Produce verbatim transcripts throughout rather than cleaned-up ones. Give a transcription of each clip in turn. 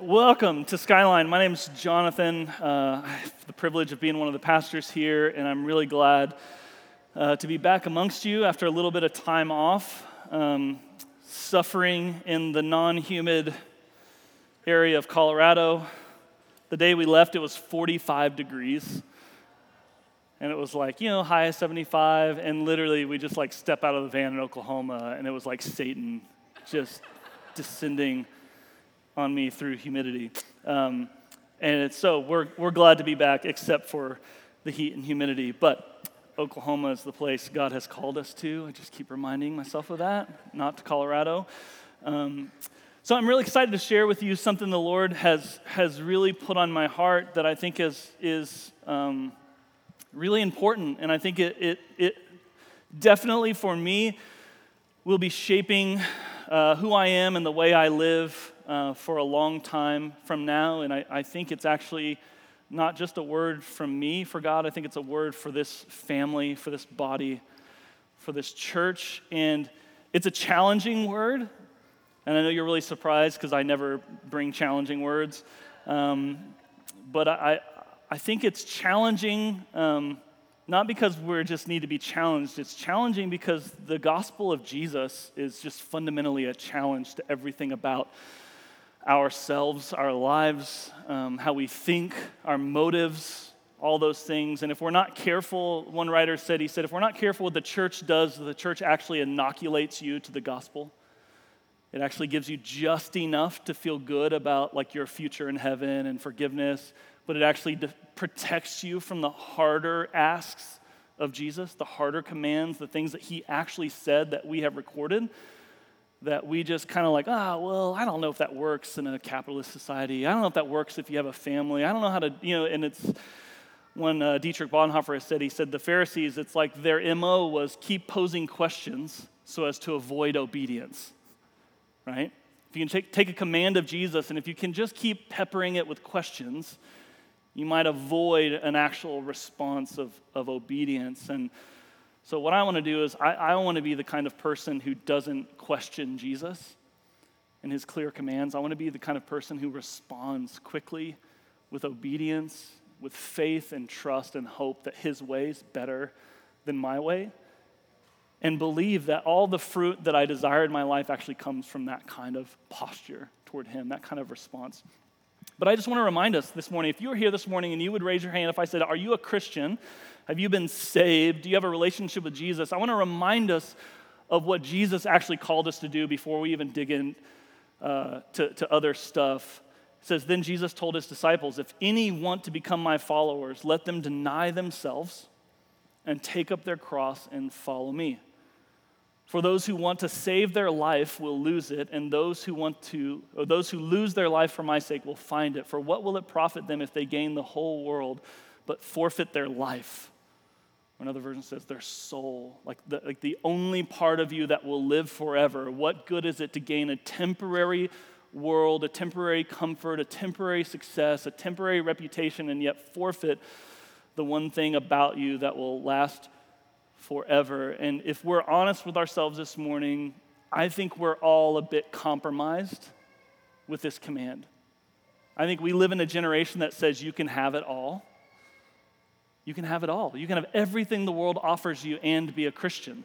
Welcome to Skyline. My name is Jonathan. Uh, I have the privilege of being one of the pastors here, and I'm really glad uh, to be back amongst you after a little bit of time off, um, suffering in the non-humid area of Colorado. The day we left, it was forty-five degrees, and it was like, you know, high of seventy-five, and literally we just like step out of the van in Oklahoma, and it was like Satan just descending on me through humidity. Um, and it's, so we're we're glad to be back, except for the heat and humidity. But Oklahoma is the place God has called us to. I just keep reminding myself of that, not to Colorado. Um, so I'm really excited to share with you something the Lord has has really put on my heart that I think is is um, really important, and I think it it it definitely for me will be shaping uh, who I am and the way I live Uh, for a long time from now, and I, I think it's actually not just a word from me for God. I think it's a word for this family, for this body, for this church, and it's a challenging word, and I know you're really surprised because I never bring challenging words, um, but I, I think it's challenging um, not because we just need to be challenged. It's challenging because the gospel of Jesus is just fundamentally a challenge to everything about ourselves, our lives, um, how we think, our motives, all those things. And if we're not careful, one writer said, he said, if we're not careful what the church does, the church actually inoculates you to the gospel. It actually gives you just enough to feel good about like your future in heaven and forgiveness, but it actually de- protects you from the harder asks of Jesus, the harder commands, the things that he actually said that we have recorded, that we just kind of like, ah, oh, well, I don't know if that works in a capitalist society. I don't know if that works if you have a family. I don't know how to, you know, and it's when uh, Dietrich Bonhoeffer said, he said the Pharisees, it's like their M O was keep posing questions so as to avoid obedience, right? If you can take, take a command of Jesus, and if you can just keep peppering it with questions, you might avoid an actual response of, of obedience. And so what I want to do is I, I want to be the kind of person who doesn't question Jesus and his clear commands. I want to be the kind of person who responds quickly with obedience, with faith and trust and hope that his way is better than my way, and believe that all the fruit that I desire in my life actually comes from that kind of posture toward him, that kind of response. But I just want to remind us this morning, if you were here this morning and you would raise your hand if I said, are you a Christian? Have you been saved? Do you have a relationship with Jesus? I want to remind us of what Jesus actually called us to do before we even dig in uh, to, to other stuff. It says, then Jesus told his disciples, if any want to become my followers, let them deny themselves and take up their cross and follow me. For those who want to save their life will lose it, and those who want to, or those who lose their life for my sake will find it. For what will it profit them if they gain the whole world but forfeit their life? Another version says their soul, like the, like the only part of you that will live forever. What good is it to gain a temporary world, a temporary comfort, a temporary success, a temporary reputation, and yet forfeit the one thing about you that will last forever? And if we're honest with ourselves this morning, I think we're all a bit compromised with this command. I think we live in a generation that says you can have it all. You can have it all. You can have everything the world offers you and be a Christian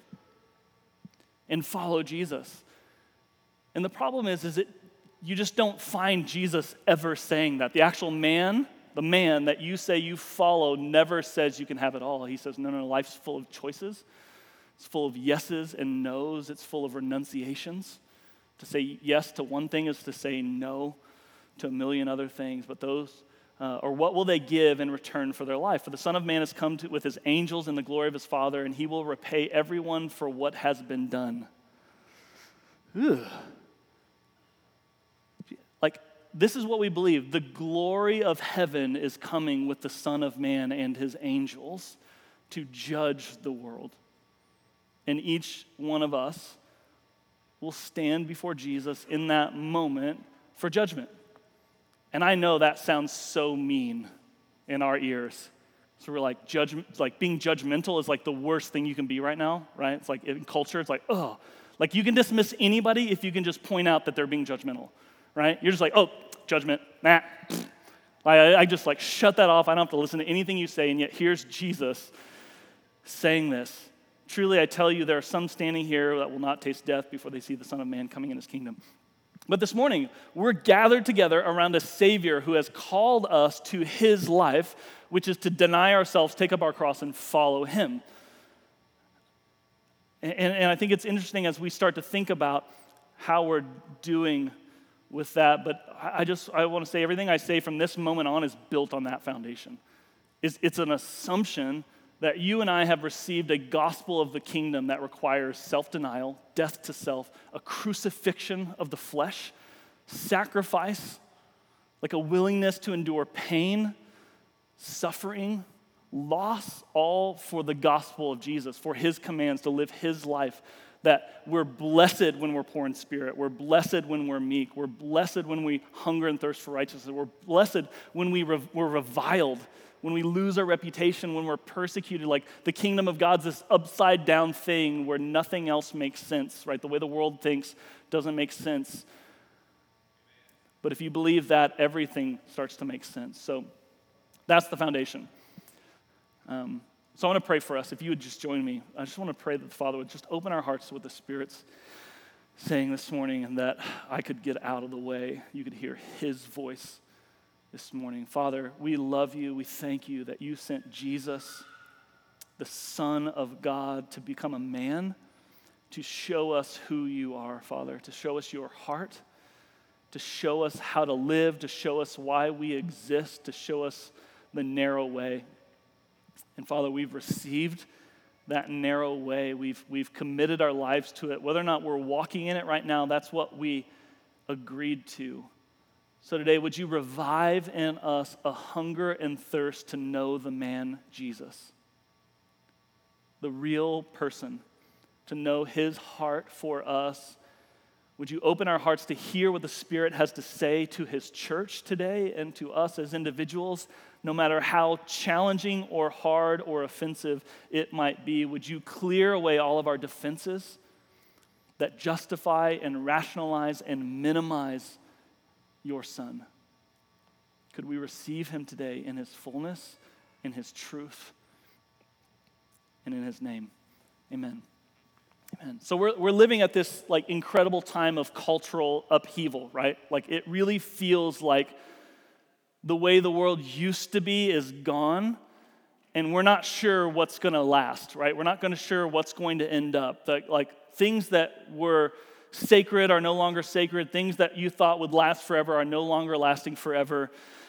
and follow Jesus. And the problem is, is that you just don't find Jesus ever saying that. The actual man, the man that you say you follow never says you can have it all. He says, no, no, no, life's full of choices. It's full of yeses and nos. It's full of renunciations. To say yes to one thing is to say no to a million other things. But those Uh, or what will they give in return for their life? For the Son of Man has come to, with his angels in the glory of his Father, and he will repay everyone for what has been done. Ugh. Like, this is what we believe. The glory of heaven is coming with the Son of Man and his angels to judge the world. And each one of us will stand before Jesus in that moment for judgment. And I know that sounds so mean in our ears. So we're like, judge, like being judgmental is like the worst thing you can be right now, right? It's like in culture, it's like, oh, like you can dismiss anybody if you can just point out that they're being judgmental, right? You're just like, oh, judgment, nah. I, I just like shut that off. I don't have to listen to anything you say, and yet here's Jesus saying this. Truly, I tell you, there are some standing here that will not taste death before they see the Son of Man coming in his kingdom. But this morning, we're gathered together around a Savior who has called us to his life, which is to deny ourselves, take up our cross, and follow him. And, and I think it's interesting as we start to think about how we're doing with that, but I just, I want to say everything I say from this moment on is built on that foundation. It's, it's an assumption that you and I have received a gospel of the kingdom that requires self-denial, death to self, a crucifixion of the flesh, sacrifice, like a willingness to endure pain, suffering, loss, all for the gospel of Jesus, for his commands to live his life, that we're blessed when we're poor in spirit. We're blessed when we're meek. We're blessed when we hunger and thirst for righteousness. We're blessed when we re- we're reviled, when we lose our reputation, when we're persecuted. Like the kingdom of God's this upside down thing where nothing else makes sense, right? The way the world thinks doesn't make sense. But if you believe that, everything starts to make sense. So that's the foundation. Um, So I want to pray for us. If you would just join me, I just want to pray that the Father would just open our hearts to what the Spirit's saying this morning, and that I could get out of the way. You could hear his voice this morning. Father, we love you. We thank you that you sent Jesus, the Son of God, to become a man, to show us who you are, Father, to show us your heart, to show us how to live, to show us why we exist, to show us the narrow way. And Father, we've received that narrow way. We've, we've committed our lives to it. Whether or not we're walking in it right now, that's what we agreed to. So today, would you revive in us a hunger and thirst to know the man Jesus, the real person, to know his heart for us. Would you open our hearts to hear what the Spirit has to say to his church today and to us as individuals, no matter how challenging or hard or offensive it might be? Would you clear away all of our defenses that justify and rationalize and minimize your Son? Could we receive him today in his fullness, in his truth, and in his name? Amen. Amen. So we're we're living at this like incredible time of cultural upheaval, right? Like it really feels like the way the world used to be is gone, and we're not sure what's going to last, right? We're not going to sure what's going to end up. The, like things that were sacred are no longer sacred. Things that you thought would last forever are no longer lasting forever.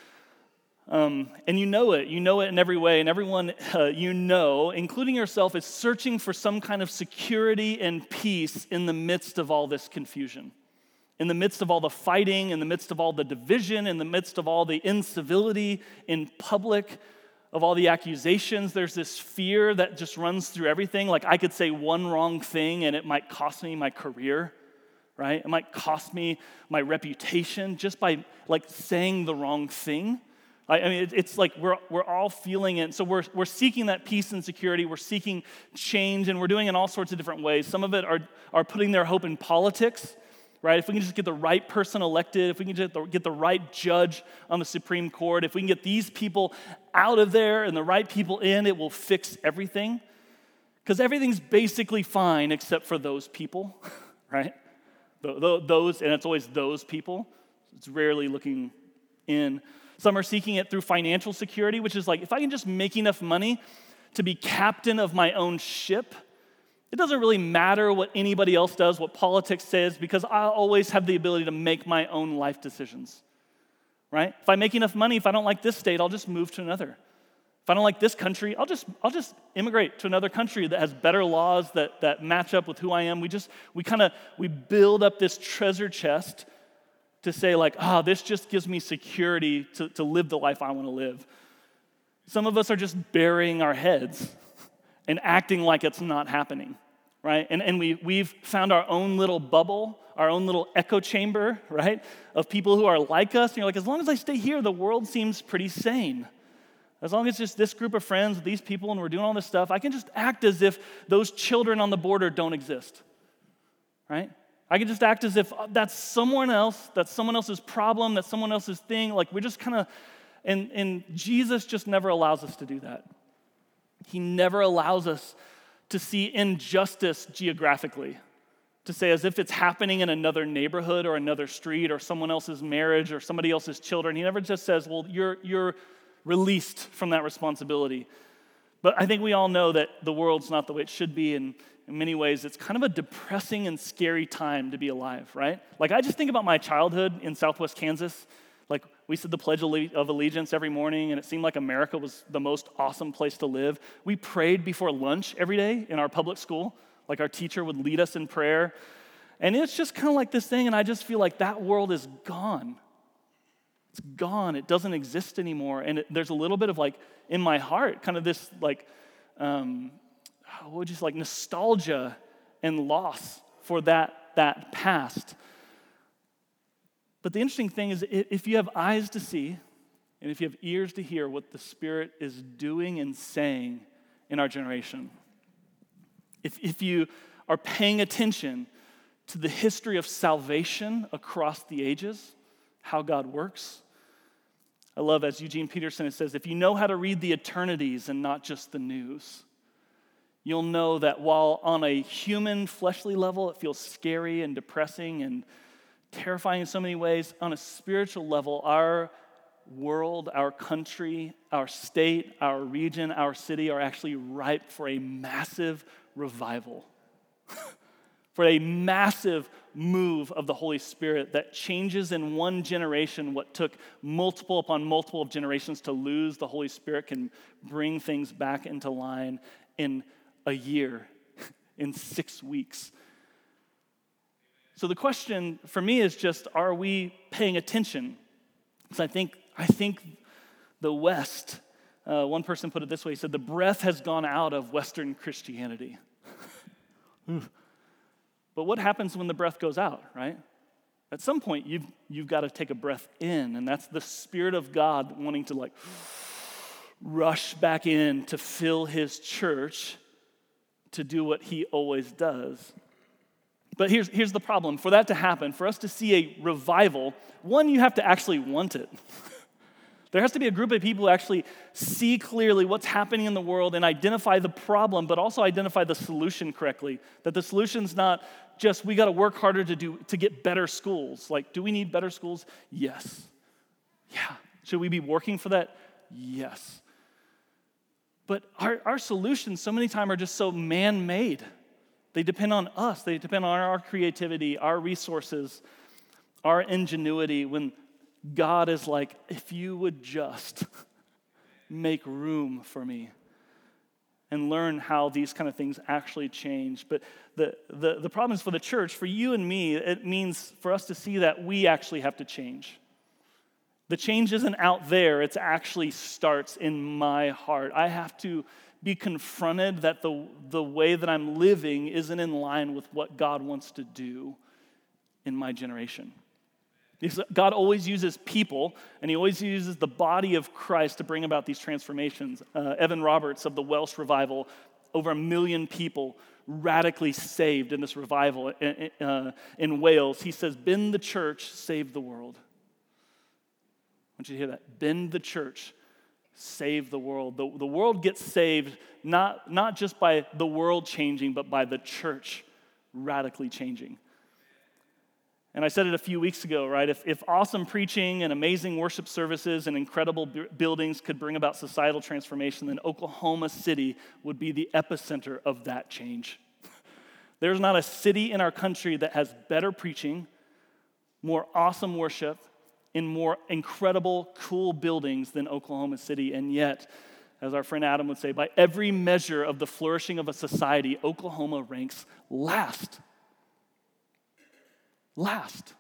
Um, and you know it. You know it in every way. And everyone uh, you know, including yourself, is searching for some kind of security and peace in the midst of all this confusion. In the midst of all the fighting, in the midst of all the division, in the midst of all the incivility in public, of all the accusations, there's this fear that just runs through everything. Like I could say one wrong thing and it might cost me my career, right? It might cost me my reputation just by like saying the wrong thing. I mean, it's like we're we're all feeling it. So we're we're seeking that peace and security. We're seeking change, and we're doing it in all sorts of different ways. Some of it are are putting their hope in politics, right? If we can just get the right person elected, if we can just get the right judge on the Supreme Court, if we can get these people out of there and the right people in, it will fix everything. Because everything's basically fine except for those people, right? Those, and it's always those people. It's rarely looking in. Some are seeking it through financial security, which is like, if I can just make enough money to be captain of my own ship, it doesn't really matter what anybody else does, what politics says, because I'll always have the ability to make my own life decisions, right? If I make enough money, if I don't like this state, I'll just move to another. If I don't like this country, I'll just I'll just immigrate to another country that has better laws that, that match up with who I am. We just, we kind of, we build up this treasure chest to say like, ah, oh, this just gives me security to, to live the life I want to live. Some of us are just burying our heads and acting like it's not happening, right? And, and we, we've found our own little bubble, our own little echo chamber, right, of people who are like us. And you're like, as long as I stay here, the world seems pretty sane. As long as it's just this group of friends with these people and we're doing all this stuff, I can just act as if those children on the border don't exist, right? I can just act as if that's someone else, that's someone else's problem, that's someone else's thing. Like we're just kind of, and, and Jesus just never allows us to do that. He never allows us to see injustice geographically, to say as if it's happening in another neighborhood or another street or someone else's marriage or somebody else's children. He never just says, well, you're, you're released from that responsibility. But I think we all know that the world's not the way it should be, and in many ways, it's kind of a depressing and scary time to be alive, right? Like, I just think about my childhood in Southwest Kansas. Like, we said the Pledge of Allegiance every morning, and it seemed like America was the most awesome place to live. We prayed before lunch every day in our public school. Like, our teacher would lead us in prayer. And it's just kind of like this thing, and I just feel like that world is gone. It's gone. It doesn't exist anymore. And it, there's a little bit of, like, in my heart, kind of this, like, um, what would you say, like nostalgia and loss for that, that past. But the interesting thing is, if you have eyes to see, and if you have ears to hear what the Spirit is doing and saying in our generation, if, if you are paying attention to the history of salvation across the ages, how God works, I love, as Eugene Peterson says, if you know how to read the eternities and not just the news, you'll know that while on a human, fleshly level, it feels scary and depressing and terrifying in so many ways, on a spiritual level, our world, our country, our state, our region, our city are actually ripe for a massive revival, for a massive move of the Holy Spirit that changes in one generation what took multiple upon multiple of generations to lose. The Holy Spirit can bring things back into line in a year, in six weeks. So the question for me is just, are we paying attention? Because I think, I think the West, uh, one person put it this way, he said, the breath has gone out of Western Christianity. But what happens when the breath goes out, right? At some point, you've, you've got to take a breath in, and that's the Spirit of God wanting to like rush back in to fill his church to do what he always does. But here's, here's the problem. For that to happen, for us to see a revival, one, you have to actually want it. There has to be a group of people who actually see clearly what's happening in the world and identify the problem, but also identify the solution correctly. That the solution's not just we got to work harder to do to get better schools. Like, do we need better schools? Yes. Yeah. Should we be working for that? Yes. But our, our solutions so many times are just so man-made. They depend on us. They depend on our creativity, our resources, our ingenuity, when God is like, if you would just make room for me and learn how these kind of things actually change. But the, the, the problem is for the church, for you and me, it means for us to see that we actually have to change. The change isn't out there, it actually starts in my heart. I have to be confronted that the, the way that I'm living isn't in line with what God wants to do in my generation. Because God always uses people, and he always uses the body of Christ to bring about these transformations. Uh, Evan Roberts of the Welsh Revival, over a million people radically saved in this revival in, uh, in Wales. He says, bend the church, save the world. I want you to hear that. Bend the church, save the world. The, the world gets saved not, not just by the world changing, but by the church radically changing. And I said it a few weeks ago, right? If, if awesome preaching and amazing worship services and incredible b- buildings could bring about societal transformation, then Oklahoma City would be the epicenter of that change. There's not a city in our country that has better preaching, more awesome worship, and more incredible, cool buildings than Oklahoma City. And yet, as our friend Adam would say, by every measure of the flourishing of a society, Oklahoma ranks last. Last.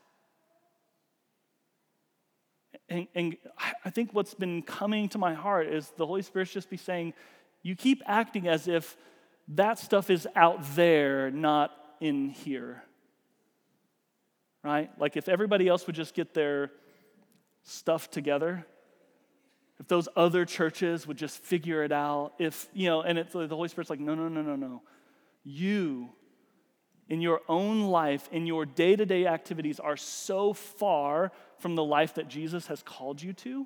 And, and I think what's been coming to my heart is the Holy Spirit's just be saying, you keep acting as if that stuff is out there, not in here. Right? Like if everybody else would just get their stuff together, if those other churches would just figure it out, if, you know, and it's, the Holy Spirit's like, no, no, no, no, no. You in your own life, in your day-to-day activities are so far from the life that Jesus has called you to?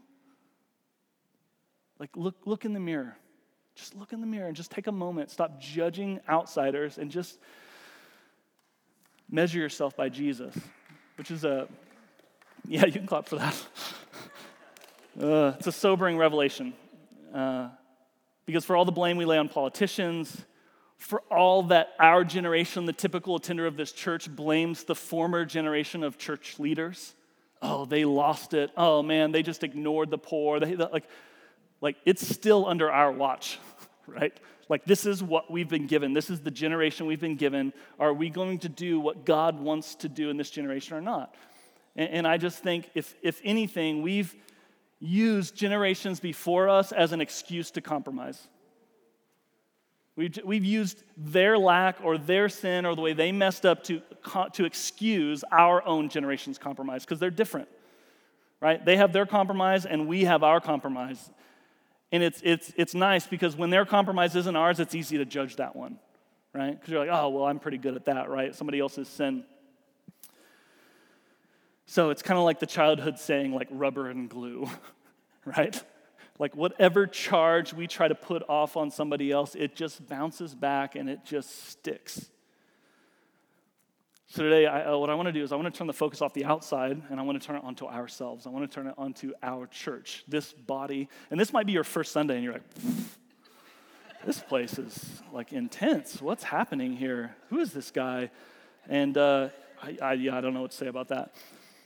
Like, look, look in the mirror. Just look in the mirror and just take a moment. Stop judging outsiders and just measure yourself by Jesus, which is a, yeah, you can clap for that. uh, it's a sobering revelation. Uh, because for all the blame we lay on politicians, for all that our generation, the typical attender of this church, blames the former generation of church leaders. Oh, they lost it. Oh, man, they just ignored the poor. They, like, like it's still under our watch, right? Like, this is what we've been given. This is the generation we've been given. Are we going to do what God wants to do in this generation or not? And, and I just think, if if anything, we've used generations before us as an excuse to compromise. We've, we've used their lack or their sin or the way they messed up to, to excuse our own generation's compromise, because they're different, right? They have their compromise and we have our compromise. And it's it's it's nice because when their compromise isn't ours, it's easy to judge that one, right? Because you're like, oh, well, I'm pretty good at that, right? Somebody else's sin. So it's kind of like the childhood saying, like rubber and glue, right? Like whatever charge we try to put off on somebody else, it just bounces back and it just sticks. So today, I, uh, what I want to do is I want to turn the focus off the outside and I want to turn it onto ourselves. I want to turn it onto our church, this body. And this might be your first Sunday and you're like, this place is like intense. What's happening here? Who is this guy? And uh, I, I, yeah, I don't know what to say about that.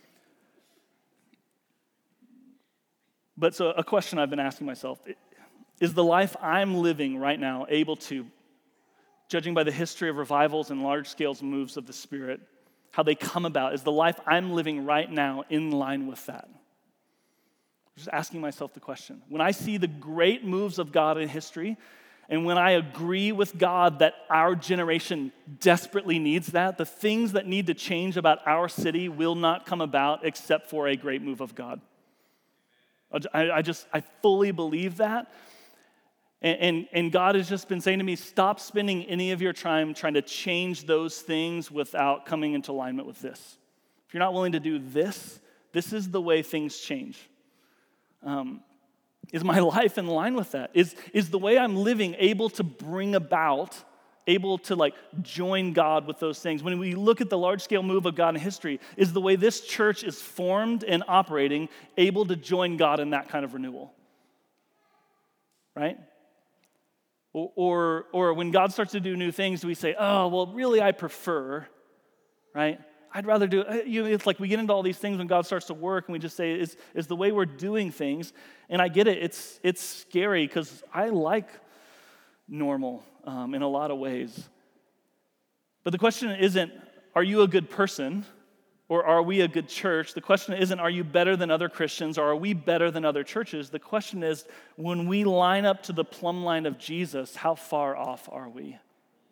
But so a question I've been asking myself, is the life I'm living right now able to, judging by the history of revivals and large-scale moves of the Spirit, how they come about, is the life I'm living right now in line with that? Just asking myself the question. When I see the great moves of God in history, and when I agree with God that our generation desperately needs that, the things that need to change about our city will not come about except for a great move of God. I, I just, I fully believe that. And, and, and God has just been saying to me, stop spending any of your time trying to change those things without coming into alignment with this. If you're not willing to do this, this is the way things change. Um, is my life in line with that? Is, is the way I'm living able to bring about, able to like join God with those things? When we look at the large-scale move of God in history, is the way this church is formed and operating able to join God in that kind of renewal? Right? Or, or, or when God starts to do new things, do we say, oh, well, really, I prefer, right? I'd rather do it. You know, it's like we get into all these things when God starts to work, and we just say, it's, it's the way we're doing things. And I get it. It's, it's scary because I like normal um, in a lot of ways. But the question isn't, are you a good person? Or are we a good church? The question isn't, are you better than other Christians, or are we better than other churches? The question is, when we line up to the plumb line of Jesus, how far off are we?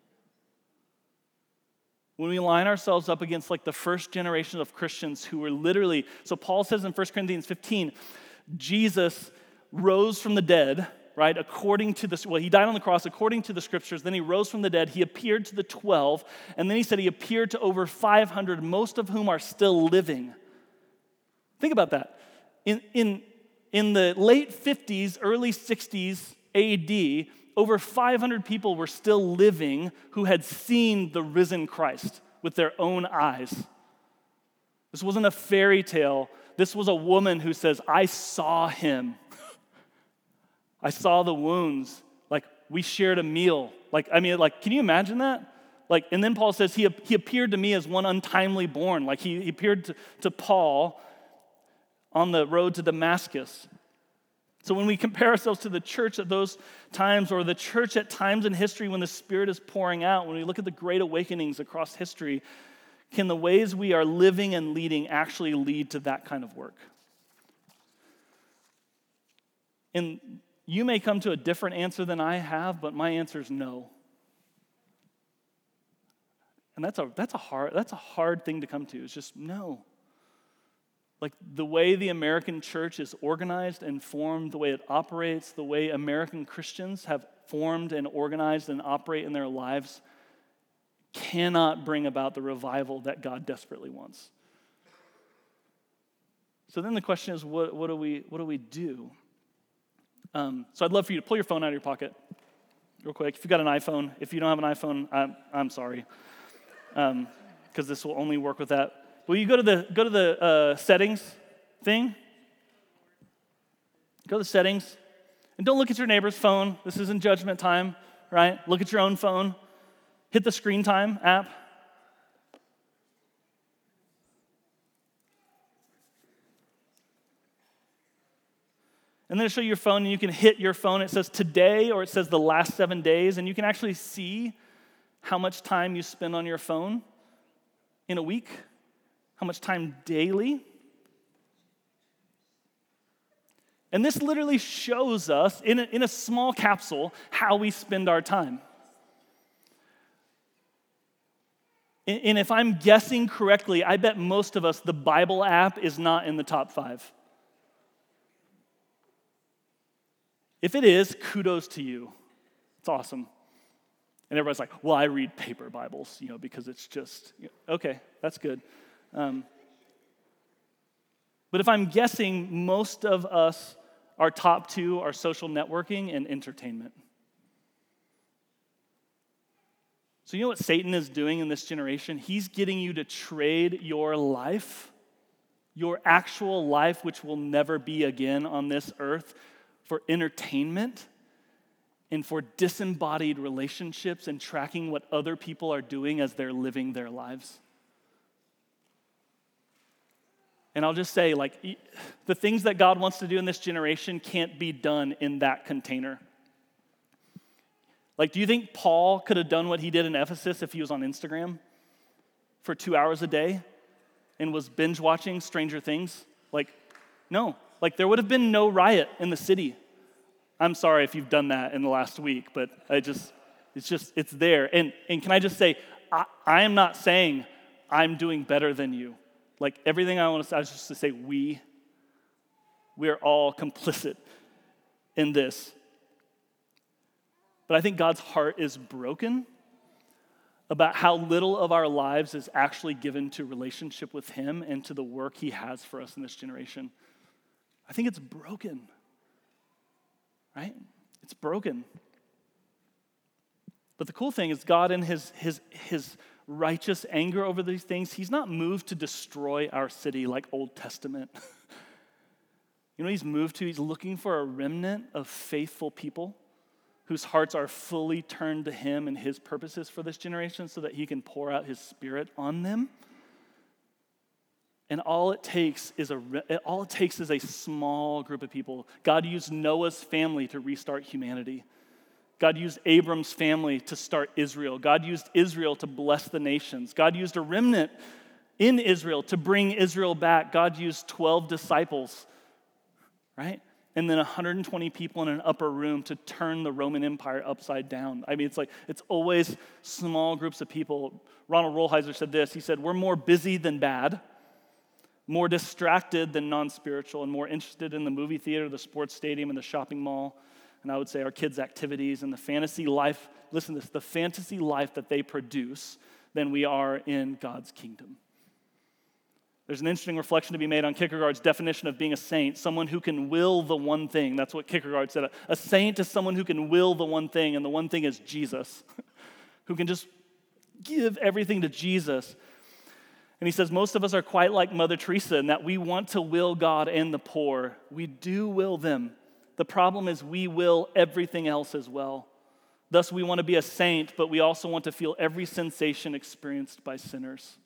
When we line ourselves up against like the first generation of Christians who were literally, so Paul says in First Corinthians fifteen, Jesus rose from the dead, right, according to this, well, he died on the cross according to the scriptures, then he rose from the dead, he appeared to the twelve, and then he said he appeared to over five hundred, most of whom are still living. Think about that. In, in, in the late fifties, early sixties A D, over five hundred people were still living who had seen the risen Christ with their own eyes. This wasn't a fairy tale. This was a woman who says, I saw him. I saw the wounds, like we shared a meal. Like, I mean, like, can you imagine that? Like, and then Paul says, he, he appeared to me as one untimely born. Like he, he appeared to, to Paul on the road to Damascus. So when we compare ourselves to the church at those times, or the church at times in history when the Spirit is pouring out, when we look at the great awakenings across history, can the ways we are living and leading actually lead to that kind of work? And you may come to a different answer than I have, but my answer is no. And that's a that's a hard that's a hard thing to come to. It's just no. Like the way the American church is organized and formed, the way it operates, the way American Christians have formed and organized and operate in their lives cannot bring about the revival that God desperately wants. So then the question is, what, what do we what do we do? Um, so I'd love for you to pull your phone out of your pocket real quick. If you've got an iPhone, if you don't have an iPhone, I'm, I'm sorry, because um, this will only work with that. Will you go to the go to the uh, settings thing? Go to the settings, and don't look at your neighbor's phone. This isn't judgment time, right? Look at your own phone. Hit the screen time app. And then it'll show you your phone, and you can hit your phone. It says today, or it says the last seven days, and you can actually see how much time you spend on your phone in a week, how much time daily. And this literally shows us, in a, in a small capsule, how we spend our time. And, and if I'm guessing correctly, I bet most of us, the Bible app is not in the top five. If it is, kudos to you. It's awesome. And everybody's like, well, I read paper Bibles, you know, because it's just, okay, that's good. Um, but if I'm guessing, most of us, our top two are social networking and entertainment. So you know what Satan is doing in this generation? He's getting you to trade your life, your actual life, which will never be again on this earth, for entertainment and for disembodied relationships and tracking what other people are doing as they're living their lives. And I'll just say, like, the things that God wants to do in this generation can't be done in that container. Like, do you think Paul could have done what he did in Ephesus if he was on Instagram for two hours a day and was binge watching Stranger Things? Like, no. Like, there would have been no riot in the city. I'm sorry if you've done that in the last week, but I just, it's just, it's there. And and can I just say, I, I am not saying I'm doing better than you. Like, everything I want to say, I was just to say we, we are all complicit in this. But I think God's heart is broken about how little of our lives is actually given to relationship with Him and to the work He has for us in this generation. I think it's broken, right? It's broken. But the cool thing is God, in his, his, his righteous anger over these things, He's not moved to destroy our city like Old Testament. You know what He's moved to? He's looking for a remnant of faithful people whose hearts are fully turned to Him and His purposes for this generation so that He can pour out His Spirit on them. And all it takes is a all it takes is a small group of people. God used Noah's family to restart humanity. God used Abram's family to start Israel. God used Israel to bless the nations. God used a remnant in Israel to bring Israel back. God used twelve disciples, right? And then one hundred twenty people in an upper room to turn the Roman Empire upside down. I mean, it's like, it's always small groups of people. Ronald Rolheiser said this. He said, we're more busy than bad, more distracted than non-spiritual, and more interested in the movie theater, the sports stadium, and the shopping mall. And I would say our kids' activities and the fantasy life, listen to this, the fantasy life that they produce than we are in God's kingdom. There's an interesting reflection to be made on Kierkegaard's definition of being a saint, someone who can will the one thing. That's what Kierkegaard said. A saint is someone who can will the one thing, and the one thing is Jesus, who can just give everything to Jesus. And he says, most of us are quite like Mother Teresa in that we want to will God and the poor. We do will them. The problem is we will everything else as well. Thus, we want to be a saint, but we also want to feel every sensation experienced by sinners.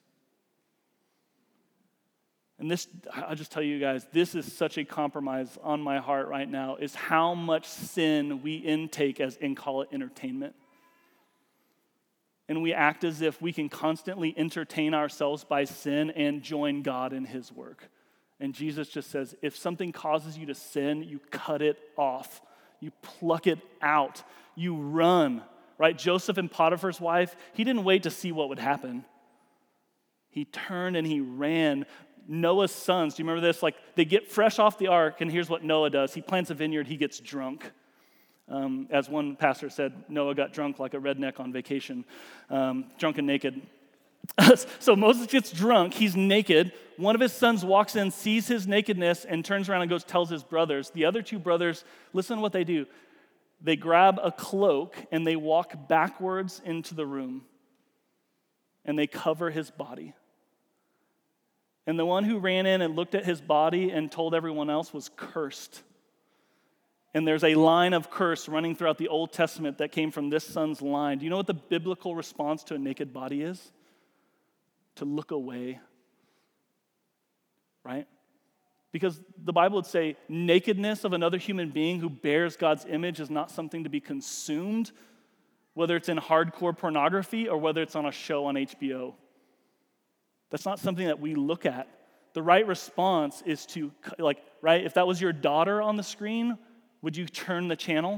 And this, I'll just tell you guys, this is such a compromise on my heart right now, is how much sin we intake as and call it entertainment. And we act as if we can constantly entertain ourselves by sin and join God in His work. And Jesus just says, if something causes you to sin, you cut it off. You pluck it out. You run, right? Joseph and Potiphar's wife, he didn't wait to see what would happen. He turned and he ran. Noah's sons, do you remember this? Like, they get fresh off the ark, and here's what Noah does. He plants a vineyard, he gets drunk. Um, as one pastor said, Noah got drunk like a redneck on vacation, um, drunk and naked. So Moses gets drunk, he's naked. One of his sons walks in, sees his nakedness, and turns around and goes tells his brothers. The other two brothers, listen to what they do. They grab a cloak and they walk backwards into the room and they cover his body. And the one who ran in and looked at his body and told everyone else was cursed. And there's a line of curse running throughout the Old Testament that came from this son's line. Do you know what the biblical response to a naked body is? To look away, right? Because the Bible would say nakedness of another human being who bears God's image is not something to be consumed, whether it's in hardcore pornography or whether it's on a show on H B O. That's not something that we look at. The right response is to, like, right, if that was your daughter on the screen, would you turn the channel?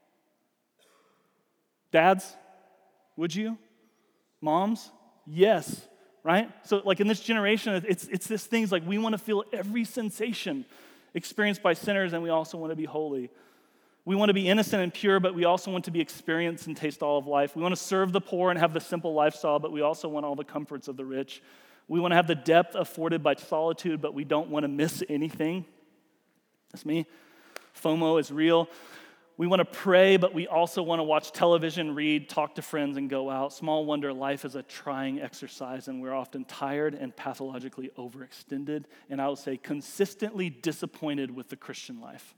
Dads, would you? Moms? Yes. Right? So like in this generation, it's it's this things like we want to feel every sensation experienced by sinners, and we also want to be holy. We want to be innocent and pure, but we also want to be experienced and taste all of life. We want to serve the poor and have the simple lifestyle, but we also want all the comforts of the rich. We want to have the depth afforded by solitude, but we don't want to miss anything. That's me. FOMO is real. We want to pray, but we also want to watch television, read, talk to friends, and go out. Small wonder life is a trying exercise, and we're often tired and pathologically overextended, and I would say consistently disappointed with the Christian life.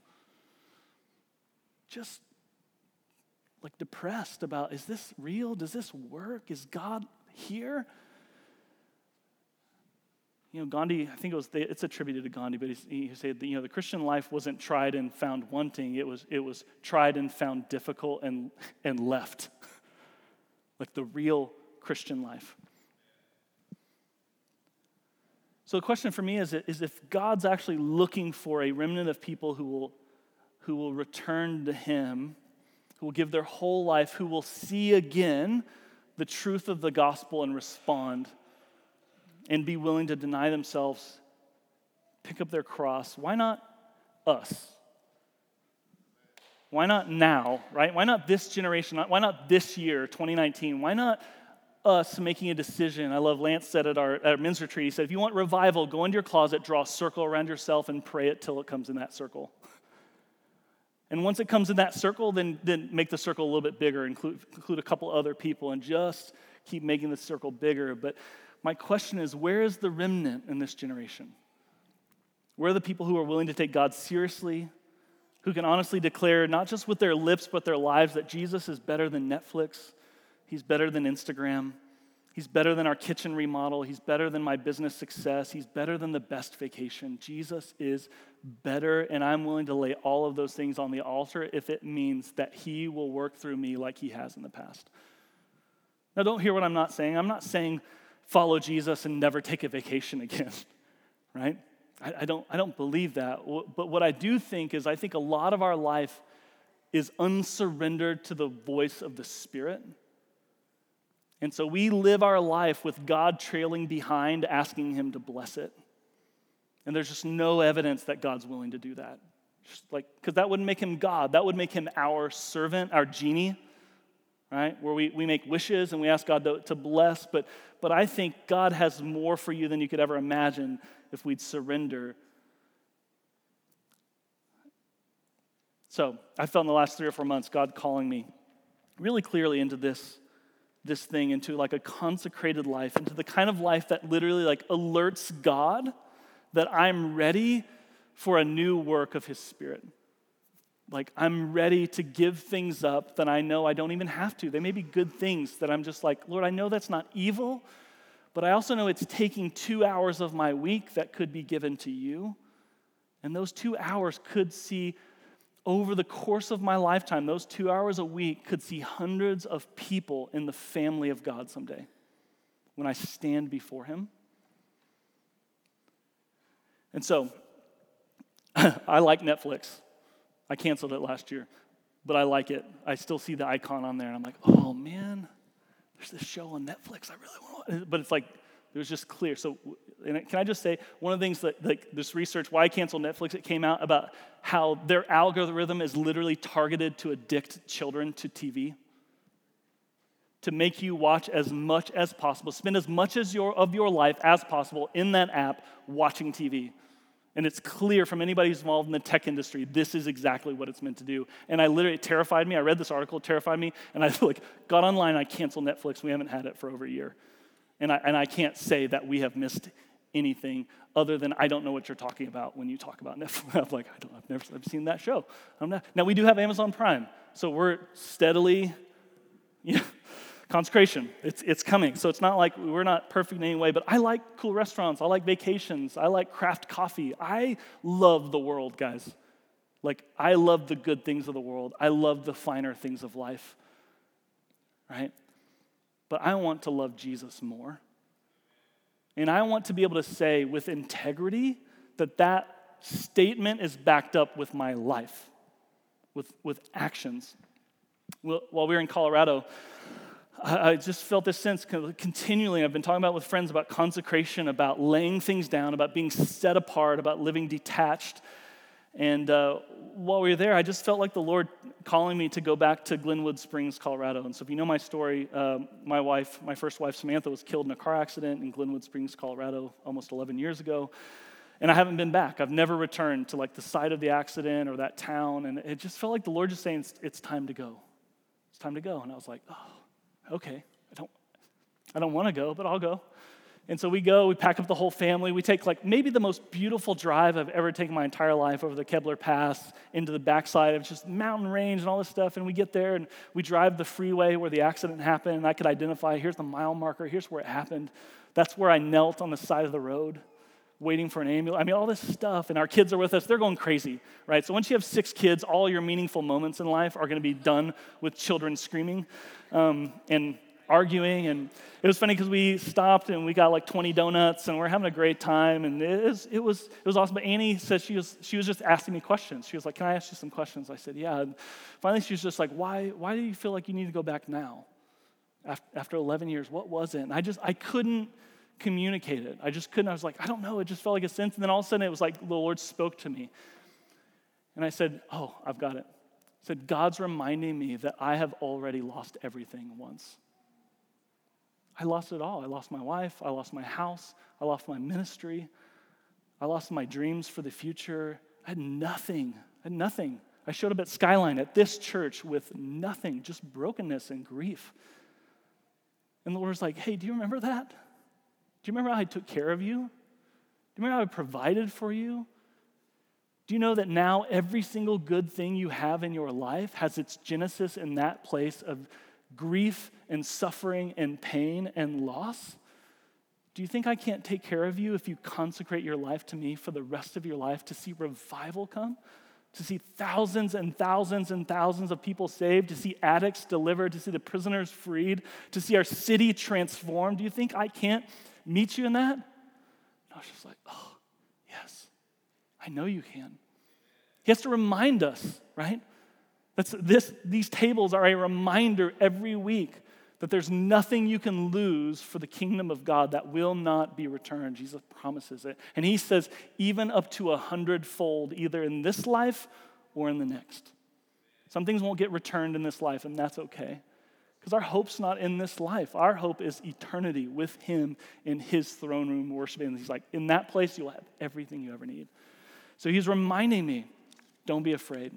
Just like depressed about, is this real? Does this work? Is God here? You know, Gandhi, I think it was, it's attributed to Gandhi, but he said that, you know, the Christian life wasn't tried and found wanting. It was, it was tried and found difficult and, and left. Like the real Christian life. So the question for me is, is if God's actually looking for a remnant of people who will, who will return to him, who will give their whole life, who will see again the truth of the gospel and respond, and be willing to deny themselves, pick up their cross. Why not us? Why not now, right? Why not this generation? Why not this year, twenty nineteen? Why not us making a decision? I love Lance said at our, at our men's retreat, he said, if you want revival, go into your closet, draw a circle around yourself, and pray it till it comes in that circle. And once it comes in that circle, then, then make the circle a little bit bigger, include, include a couple other people, and just keep making the circle bigger. But my question is, where is the remnant in this generation? Where are the people who are willing to take God seriously, who can honestly declare, not just with their lips, but their lives, that Jesus is better than Netflix, he's better than Instagram, he's better than our kitchen remodel, he's better than my business success, he's better than the best vacation. Jesus is better, and I'm willing to lay all of those things on the altar if it means that he will work through me like he has in the past. Now, don't hear what I'm not saying. I'm not saying follow Jesus and never take a vacation again, right? I, I don't I don't believe that. But what I do think is I think a lot of our life is unsurrendered to the voice of the Spirit. And so we live our life with God trailing behind, asking him to bless it. And there's just no evidence that God's willing to do that. Just like, because that wouldn't make him God. That would make him our servant, our genie, right? Where we, we make wishes and we ask God to, to bless. But, but I think God has more for you than you could ever imagine if we'd surrender. So I felt in the last three or four months God calling me really clearly into this, this thing, into like a consecrated life, into the kind of life that literally like alerts God that I'm ready for a new work of his Spirit. Like, I'm ready to give things up that I know I don't even have to. They may be good things that I'm just like, Lord, I know that's not evil, but I also know it's taking two hours of my week that could be given to you. And those two hours could see, over the course of my lifetime, those two hours a week could see hundreds of people in the family of God someday when I stand before him. And so, I like Netflix. I canceled it last year, but I like it. I still see the icon on there, and I'm like, oh man, there's this show on Netflix I really want. But it's like It was just clear. So and can I just say, one of the things that like this research, why I canceled Netflix, it came out about how their algorithm is literally targeted to addict children to T V, to make you watch as much as possible, spend as much as your, of your life as possible in that app watching T V. And it's clear from anybody who's involved in the tech industry, this is exactly what it's meant to do. And I literally, it terrified me. I read this article, it terrified me, and I like got online and I canceled Netflix. We haven't had it for over a year. And I, and I can't say that we have missed anything other than I don't know what you're talking about when you talk about Netflix. I'm like, I don't, I've never I've seen that show. I'm not. Now, we do have Amazon Prime, so we're steadily, yeah, consecration. It's it's coming. So it's not like we're not perfect in any way, but I like cool restaurants. I like vacations. I like craft coffee. I love the world, guys. Like, I love the good things of the world. I love the finer things of life, right? But I want to love Jesus more. And I want to be able to say with integrity that that statement is backed up with my life, with, with actions. Well, while we were in Colorado, I, I just felt this sense continually. I've been talking about with friends about consecration, about laying things down, about being set apart, about living detached. And uh, while we were there, I just felt like the Lord calling me to go back to Glenwood Springs, Colorado. And so if you know my story, uh, my wife, my first wife, Samantha, was killed in a car accident in Glenwood Springs, Colorado, almost eleven years ago. And I haven't been back. I've never returned to like the site of the accident or that town. And it just felt like the Lord just saying, it's, it's time to go. It's time to go. And I was like, oh, okay. I don't, I don't want to go, but I'll go. And so we go, we pack up the whole family. We take like maybe the most beautiful drive I've ever taken my entire life over the Kebler Pass into the backside of just mountain range and all this stuff. And we get there and we drive the freeway where the accident happened. And I could identify, here's the mile marker, here's where it happened. That's where I knelt on the side of the road waiting for an ambulance. I mean, all this stuff. And our kids are with us. They're going crazy, right? So once you have six kids, all your meaningful moments in life are going to be done with children screaming. Um, and arguing, and it was funny because we stopped and we got like twenty donuts and we're having a great time, and it was it was it was awesome. But Annie said she was she was just asking me questions. She was like, "Can I ask you some questions?" I said, "Yeah." And finally, she was just like, "Why why do you feel like you need to go back now, after, after eleven years? What was it?" And I just I couldn't communicate it. I just couldn't. I was like, I don't know. It just felt like a sense, and then all of a sudden, it was like the Lord spoke to me, and I said, "Oh, I've got it." I said, "God's reminding me that I have already lost everything once." I lost it all. I lost my wife. I lost my house. I lost my ministry. I lost my dreams for the future. I had nothing. I had nothing. I showed up at Skyline, at this church, with nothing, just brokenness and grief. And the Lord's like, hey, do you remember that? Do you remember how I took care of you? Do you remember how I provided for you? Do you know that now every single good thing you have in your life has its genesis in that place of grief and suffering and pain and loss? Do you think I can't take care of you if you consecrate your life to me for the rest of your life, to see revival come, to see thousands and thousands and thousands of people saved, to see addicts delivered, to see the prisoners freed, to see our city transformed? Do you think I can't meet you in that? And I was just like, oh, yes, I know you can. He has to remind us, right? That's this. These tables are a reminder every week that there's nothing you can lose for the kingdom of God that will not be returned. Jesus promises it. And he says even up to a hundredfold, either in this life or in the next. Some things won't get returned in this life, and that's okay. Because our hope's not in this life. Our hope is eternity with him in his throne room worshiping. And he's like, in that place, you'll have everything you ever need. So he's reminding me, don't be afraid.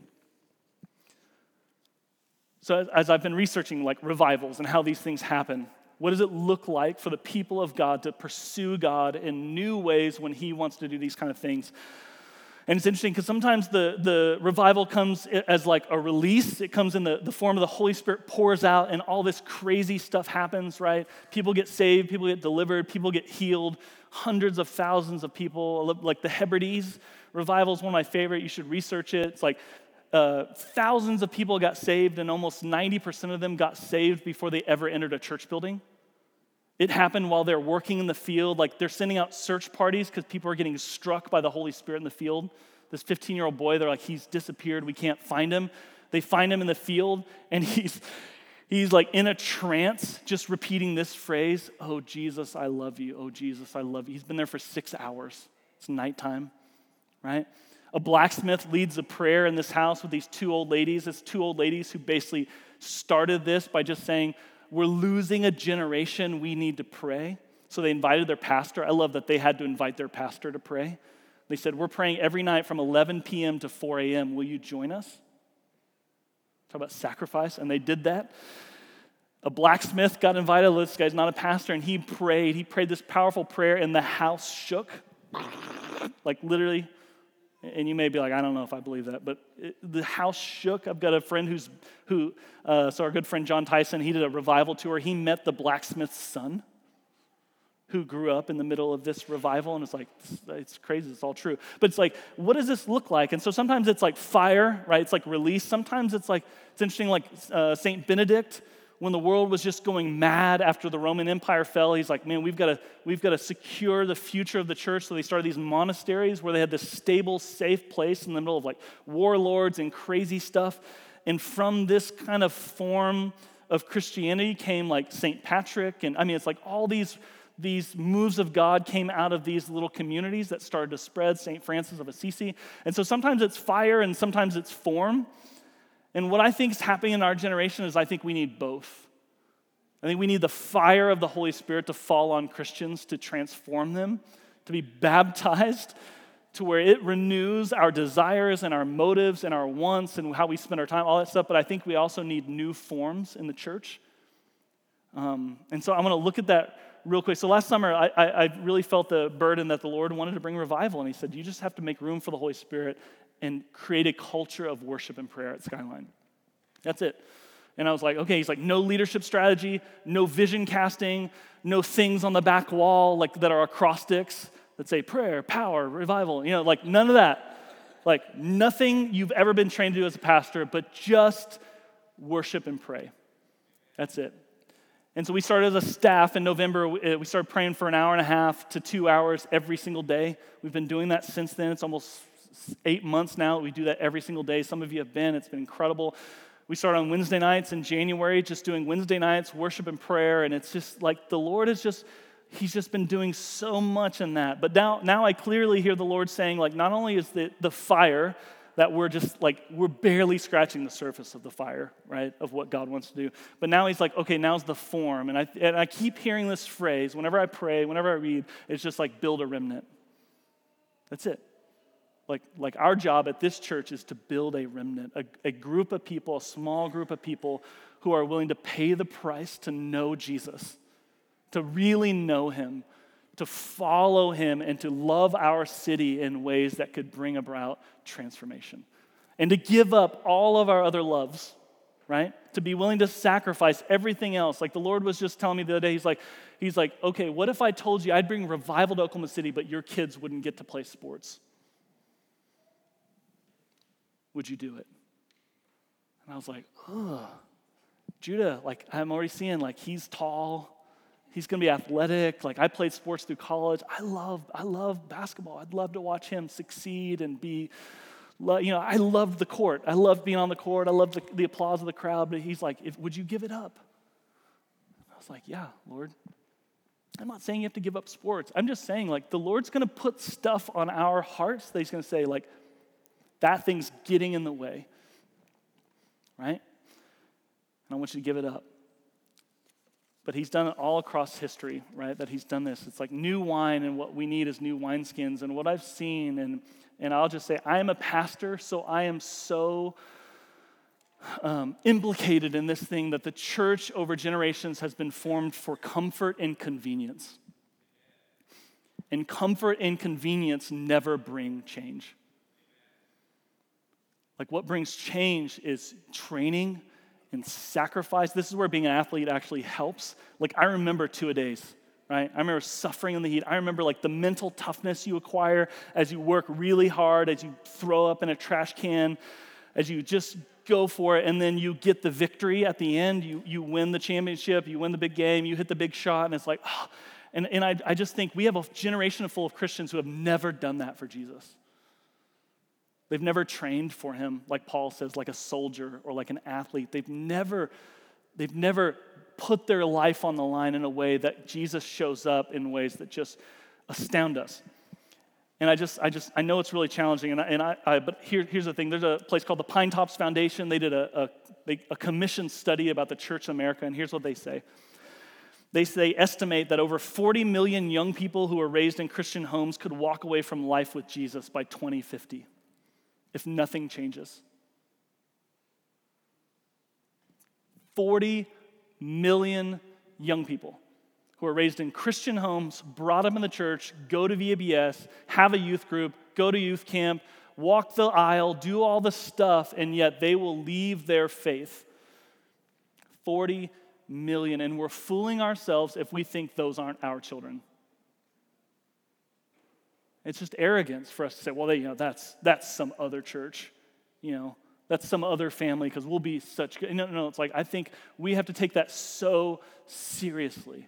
So as I've been researching like revivals and how these things happen, what does it look like for the people of God to pursue God in new ways when he wants to do these kind of things? And it's interesting because sometimes the, the revival comes as like a release. It comes in the, the form of the Holy Spirit pours out and all this crazy stuff happens, right? People get saved, people get delivered, people get healed. Hundreds of thousands of people, like the Hebrides revival is one of my favorite. You should research it. It's like Uh, thousands of people got saved, and almost ninety percent of them got saved before they ever entered a church building. It happened while they're working in the field. Like they're sending out search parties because people are getting struck by the Holy Spirit in the field. This fifteen-year-old boy, they're like, he's disappeared. We can't find him. They find him in the field, and he's He's like in a trance, just repeating this phrase, oh, Jesus, I love you. Oh, Jesus, I love you. He's been there for six hours. It's nighttime, right? A blacksmith leads a prayer in this house with these two old ladies. It's two old ladies who basically started this by just saying, we're losing a generation, we need to pray. So they invited their pastor. I love that they had to invite their pastor to pray. They said, we're praying every night from eleven p.m. to four a.m. Will you join us? Talk about sacrifice. And they did that. A blacksmith got invited. This guy's not a pastor, and he prayed. He prayed this powerful prayer, and the house shook. Like literally. And you may be like, I don't know if I believe that, but it, the house shook. I've got a friend who's, who, uh, so our good friend John Tyson, he did a revival tour. He met the blacksmith's son who grew up in the middle of this revival, and it's like, it's crazy, it's all true. But it's like, what does this look like? And so sometimes it's like fire, right? It's like release. Sometimes it's like, it's interesting, like uh, Saint Benedict, when the world was just going mad after the Roman Empire fell, he's like, man, we've got to we've got to secure the future of the church. So they started these monasteries where they had this stable, safe place in the middle of like warlords and crazy stuff. And from this kind of form of Christianity came like Saint Patrick, and I mean, it's like all these these moves of God came out of these little communities that started to spread. Saint Francis of Assisi, and so sometimes it's fire and sometimes it's form. And what I think is happening in our generation is I think we need both. I think we need the fire of the Holy Spirit to fall on Christians, to transform them, to be baptized, to where it renews our desires and our motives and our wants and how we spend our time, all that stuff. But I think we also need new forms in the church. Um, and so I'm going to look at that real quick. So last summer, I, I, I really felt the burden that the Lord wanted to bring revival. And he said, you just have to make room for the Holy Spirit and create a culture of worship and prayer at Skyline. That's it. And I was like, okay, he's like, no leadership strategy, no vision casting, no things on the back wall like that are acrostics that say prayer, power, revival, you know, like none of that. Like nothing you've ever been trained to do as a pastor, but just worship and pray. That's it. And so we started as a staff in November. We started praying for an hour and a half to two hours every single day. We've been doing that since then. It's almost eight months now. We do that every single day. Some of you have been. It's been incredible. We started on Wednesday nights in January, just doing Wednesday nights, worship and prayer. And it's just like the Lord is just, he's just been doing so much in that. But now, now I clearly hear the Lord saying, like, not only is the, the fire that we're just like, we're barely scratching the surface of the fire, right, of what God wants to do. But now he's like, okay, now's the form. And I, and I keep hearing this phrase, whenever I pray, whenever I read, it's just like, build a remnant. That's it. Like, like our job at this church is to build a remnant, a, a group of people, a small group of people who are willing to pay the price to know Jesus, to really know him, to follow him, and to love our city in ways that could bring about transformation. And to give up all of our other loves, right? To be willing to sacrifice everything else. Like the Lord was just telling me the other day, he's like, he's like, okay, what if I told you I'd bring revival to Oklahoma City, but your kids wouldn't get to play sports? Would you do it? And I was like, ugh. Judah, like I'm already seeing, like he's tall, he's gonna be athletic. Like I played sports through college. I love, I love basketball. I'd love to watch him succeed and be, you know, I loved the court. I loved being on the court. I loved the, the applause of the crowd. But he's like, if, would you give it up? I was like, yeah, Lord. I'm not saying you have to give up sports. I'm just saying, like, the Lord's gonna put stuff on our hearts that he's gonna say, like, that thing's getting in the way, right? And I want you to give it up. But he's done it all across history, right, that he's done this. It's like new wine, and what we need is new wineskins. And what I've seen, and, and I'll just say, I am a pastor, so I am so um, implicated in this thing that the church over generations has been formed for comfort and convenience. And comfort and convenience never bring change. Like what brings change is training and sacrifice. This is where being an athlete actually helps. Like I remember two-a-days, right? I remember suffering in the heat. I remember like the mental toughness you acquire as you work really hard, as you throw up in a trash can, as you just go for it, and then you get the victory at the end. You you win the championship, you win the big game, you hit the big shot, and it's like, oh. And, and I, I just think we have a generation full of Christians who have never done that for Jesus. They've never trained for him, like Paul says, like a soldier or like an athlete. They've never they've never put their life on the line in a way that Jesus shows up in ways that just astound us. And I just, I just, I know it's really challenging. And I, and I, I but here, here's the thing. There's a place called the Pine Tops Foundation. They did a, a, they, a commissioned study about the church in America, and here's what they say. They say estimate that over forty million young people who are raised in Christian homes could walk away from life with Jesus by twenty fifty, if nothing changes. forty million young people who are raised in Christian homes, brought up in the church, go to V A B S, have a youth group, go to youth camp, walk the aisle, do all the stuff, and yet they will leave their faith. forty million, and we're fooling ourselves if we think those aren't our children. It's just arrogance for us to say, well, they, you know, that's that's some other church, you know, that's some other family because we'll be such good. No, no, no, it's like I think we have to take that so seriously.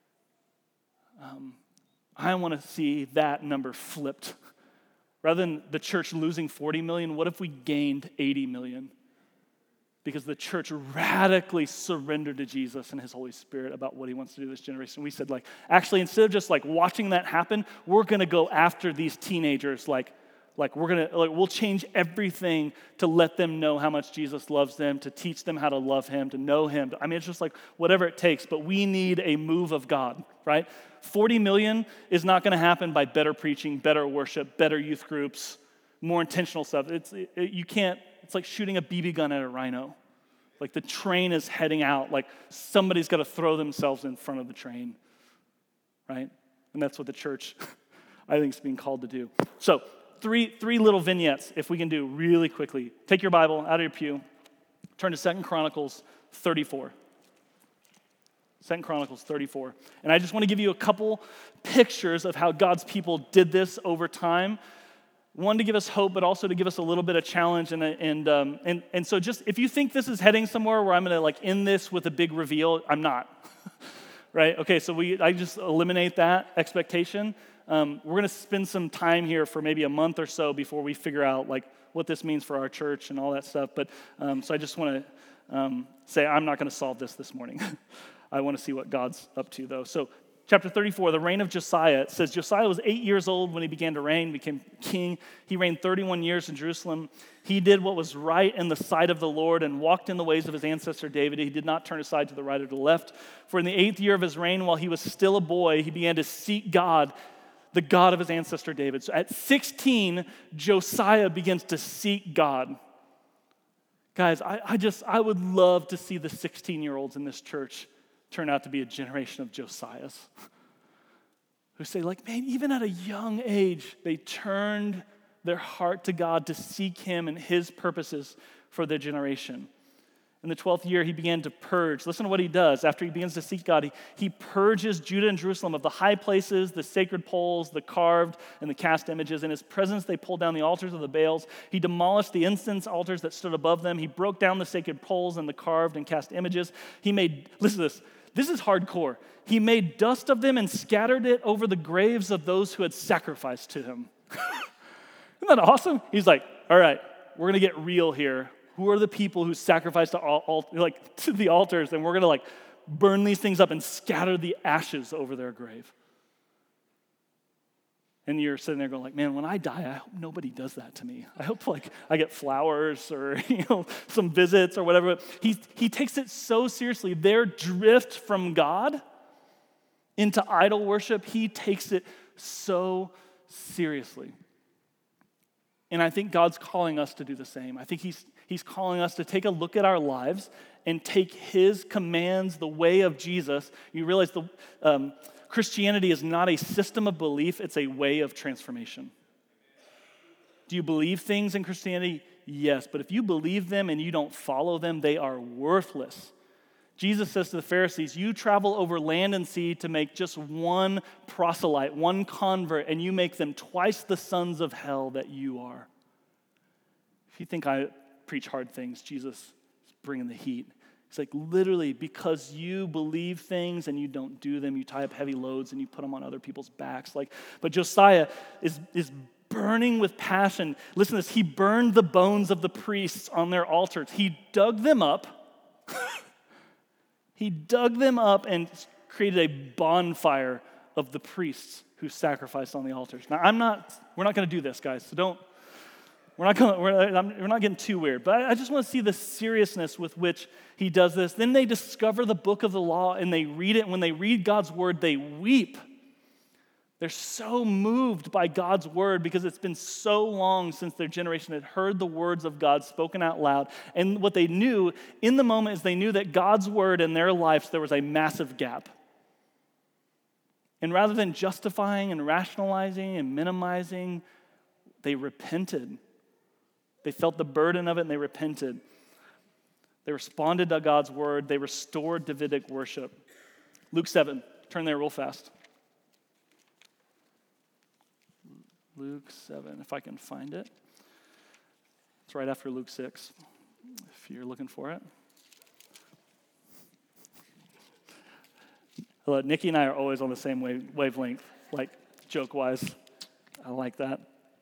Um, I want to see that number flipped. Rather than the church losing forty million, what if we gained eighty million? Because the church radically surrendered to Jesus and his Holy Spirit about what he wants to do this generation. We said, like, actually, instead of just like watching that happen, we're going to go after these teenagers. Like, like we're going to, like, we'll change everything to let them know how much Jesus loves them, to teach them how to love him, to know him. I mean, it's just like whatever it takes, but we need a move of God, right? forty million is not going to happen by better preaching, better worship, better youth groups, more intentional stuff. It's it, you can't. It's like shooting a B B gun at a rhino. Like the train is heading out. Like somebody's got to throw themselves in front of the train, right? And that's what the church, I think, is being called to do. So three three little vignettes, if we can do really quickly. Take your Bible out of your pew. Turn to Second Chronicles thirty-four. Second Chronicles thirty-four. And I just want to give you a couple pictures of how God's people did this over time. One, to give us hope, but also to give us a little bit of challenge. And and um, and and so just, if you think this is heading somewhere where I'm going to like end this with a big reveal, I'm not. Right? Okay, so we I just eliminate that expectation. Um, we're going to spend some time here for maybe a month or so before we figure out like what this means for our church and all that stuff. But um, so I just want to um, say I'm not going to solve this this morning. I want to see what God's up to, though. So chapter thirty-four, the reign of Josiah. It says, Josiah was eight years old when he began to reign, became king. He reigned thirty-one years in Jerusalem. He did what was right in the sight of the Lord and walked in the ways of his ancestor David. He did not turn aside to the right or to the left. For in the eighth year of his reign, while he was still a boy, he began to seek God, the God of his ancestor David. So at sixteen, Josiah begins to seek God. Guys, I, I just, I would love to see the sixteen-year-olds in this church turn out to be a generation of Josiahs who say, like, man, even at a young age, they turned their heart to God to seek him and his purposes for their generation. In the twelfth year, he began to purge. Listen to what he does. After he begins to seek God, he, he purges Judah and Jerusalem of the high places, the sacred poles, the carved and the cast images. In his presence, they pulled down the altars of the Baals. He demolished the incense altars that stood above them. He broke down the sacred poles and the carved and cast images. He made, listen to this, this is hardcore. He made dust of them and scattered it over the graves of those who had sacrificed to him. Isn't that awesome? He's like, all right, we're going to get real here. Who are the people who sacrificed to, all, like, to the altars, and we're going to like burn these things up and scatter the ashes over their grave. And you're sitting there going like, man, when I die, I hope nobody does that to me. I hope like I get flowers or, you know, some visits or whatever. He, he takes it so seriously. Their drift from God into idol worship, he takes it so seriously. And I think God's calling us to do the same. I think he's he's calling us to take a look at our lives and take his commands, the way of Jesus. You realize the um, Christianity is not a system of belief, it's a way of transformation. Do you believe things in Christianity? Yes, but if you believe them and you don't follow them, they are worthless. Jesus says to the Pharisees, you travel over land and sea to make just one proselyte, one convert, and you make them twice the sons of hell that you are. If you think I preach hard things, Jesus is bringing the heat. It's like literally because you believe things and you don't do them, you tie up heavy loads and you put them on other people's backs. Like, but Josiah is, is burning with passion. Listen to this. He burned the bones of the priests on their altars. He dug them up He dug them up and created a bonfire of the priests who sacrificed on the altars. Now, I'm not, we're not going to do this, guys, so don't, we're not going, we're, we're not getting too weird, but I just want to see the seriousness with which he does this. Then they discover the book of the law and they read it, and when they read God's word, they weep. They're so moved by God's word because it's been so long since their generation had heard the words of God spoken out loud. And what they knew in the moment is they knew that God's word in their lives, there was a massive gap. And rather than justifying and rationalizing and minimizing, they repented. They felt the burden of it and they repented. They responded to God's word. They restored Davidic worship. Luke seven, turn there real fast. Luke seven, if I can find it. It's right after Luke six, if you're looking for it. Look, Nikki and I are always on the same wave, wavelength, like joke-wise. I like that.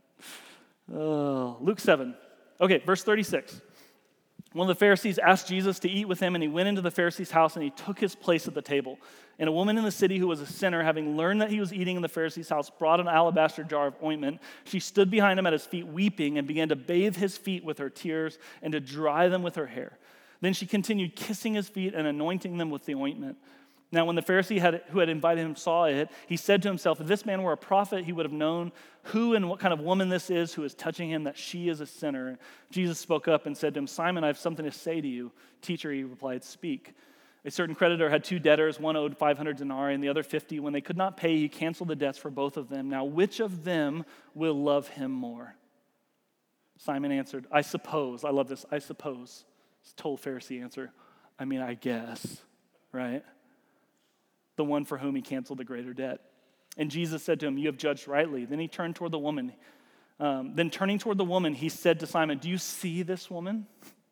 Oh, Luke seven. Okay, verse thirty-six. One of the Pharisees asked Jesus to eat with him, and he went into the Pharisee's house, and he took his place at the table. And a woman in the city who was a sinner, having learned that he was eating in the Pharisee's house, brought an alabaster jar of ointment. She stood behind him at his feet, weeping, and began to bathe his feet with her tears and to dry them with her hair. Then she continued kissing his feet and anointing them with the ointment. Now, when the Pharisee had, who had invited him saw it, he said to himself, if this man were a prophet, he would have known who and what kind of woman this is who is touching him, that she is a sinner. Jesus spoke up and said to him, Simon, I have something to say to you. Teacher, he replied, speak. A certain creditor had two debtors, one owed five hundred denarii and the other fifty. When they could not pay, he canceled the debts for both of them. Now, which of them will love him more? Simon answered, I suppose, I love this, I suppose. It's a total Pharisee answer. I mean, I guess, right? The one for whom he canceled the greater debt. And Jesus said to him, you have judged rightly. Then he turned toward the woman. Um, then turning toward the woman, he said to Simon, do you see this woman?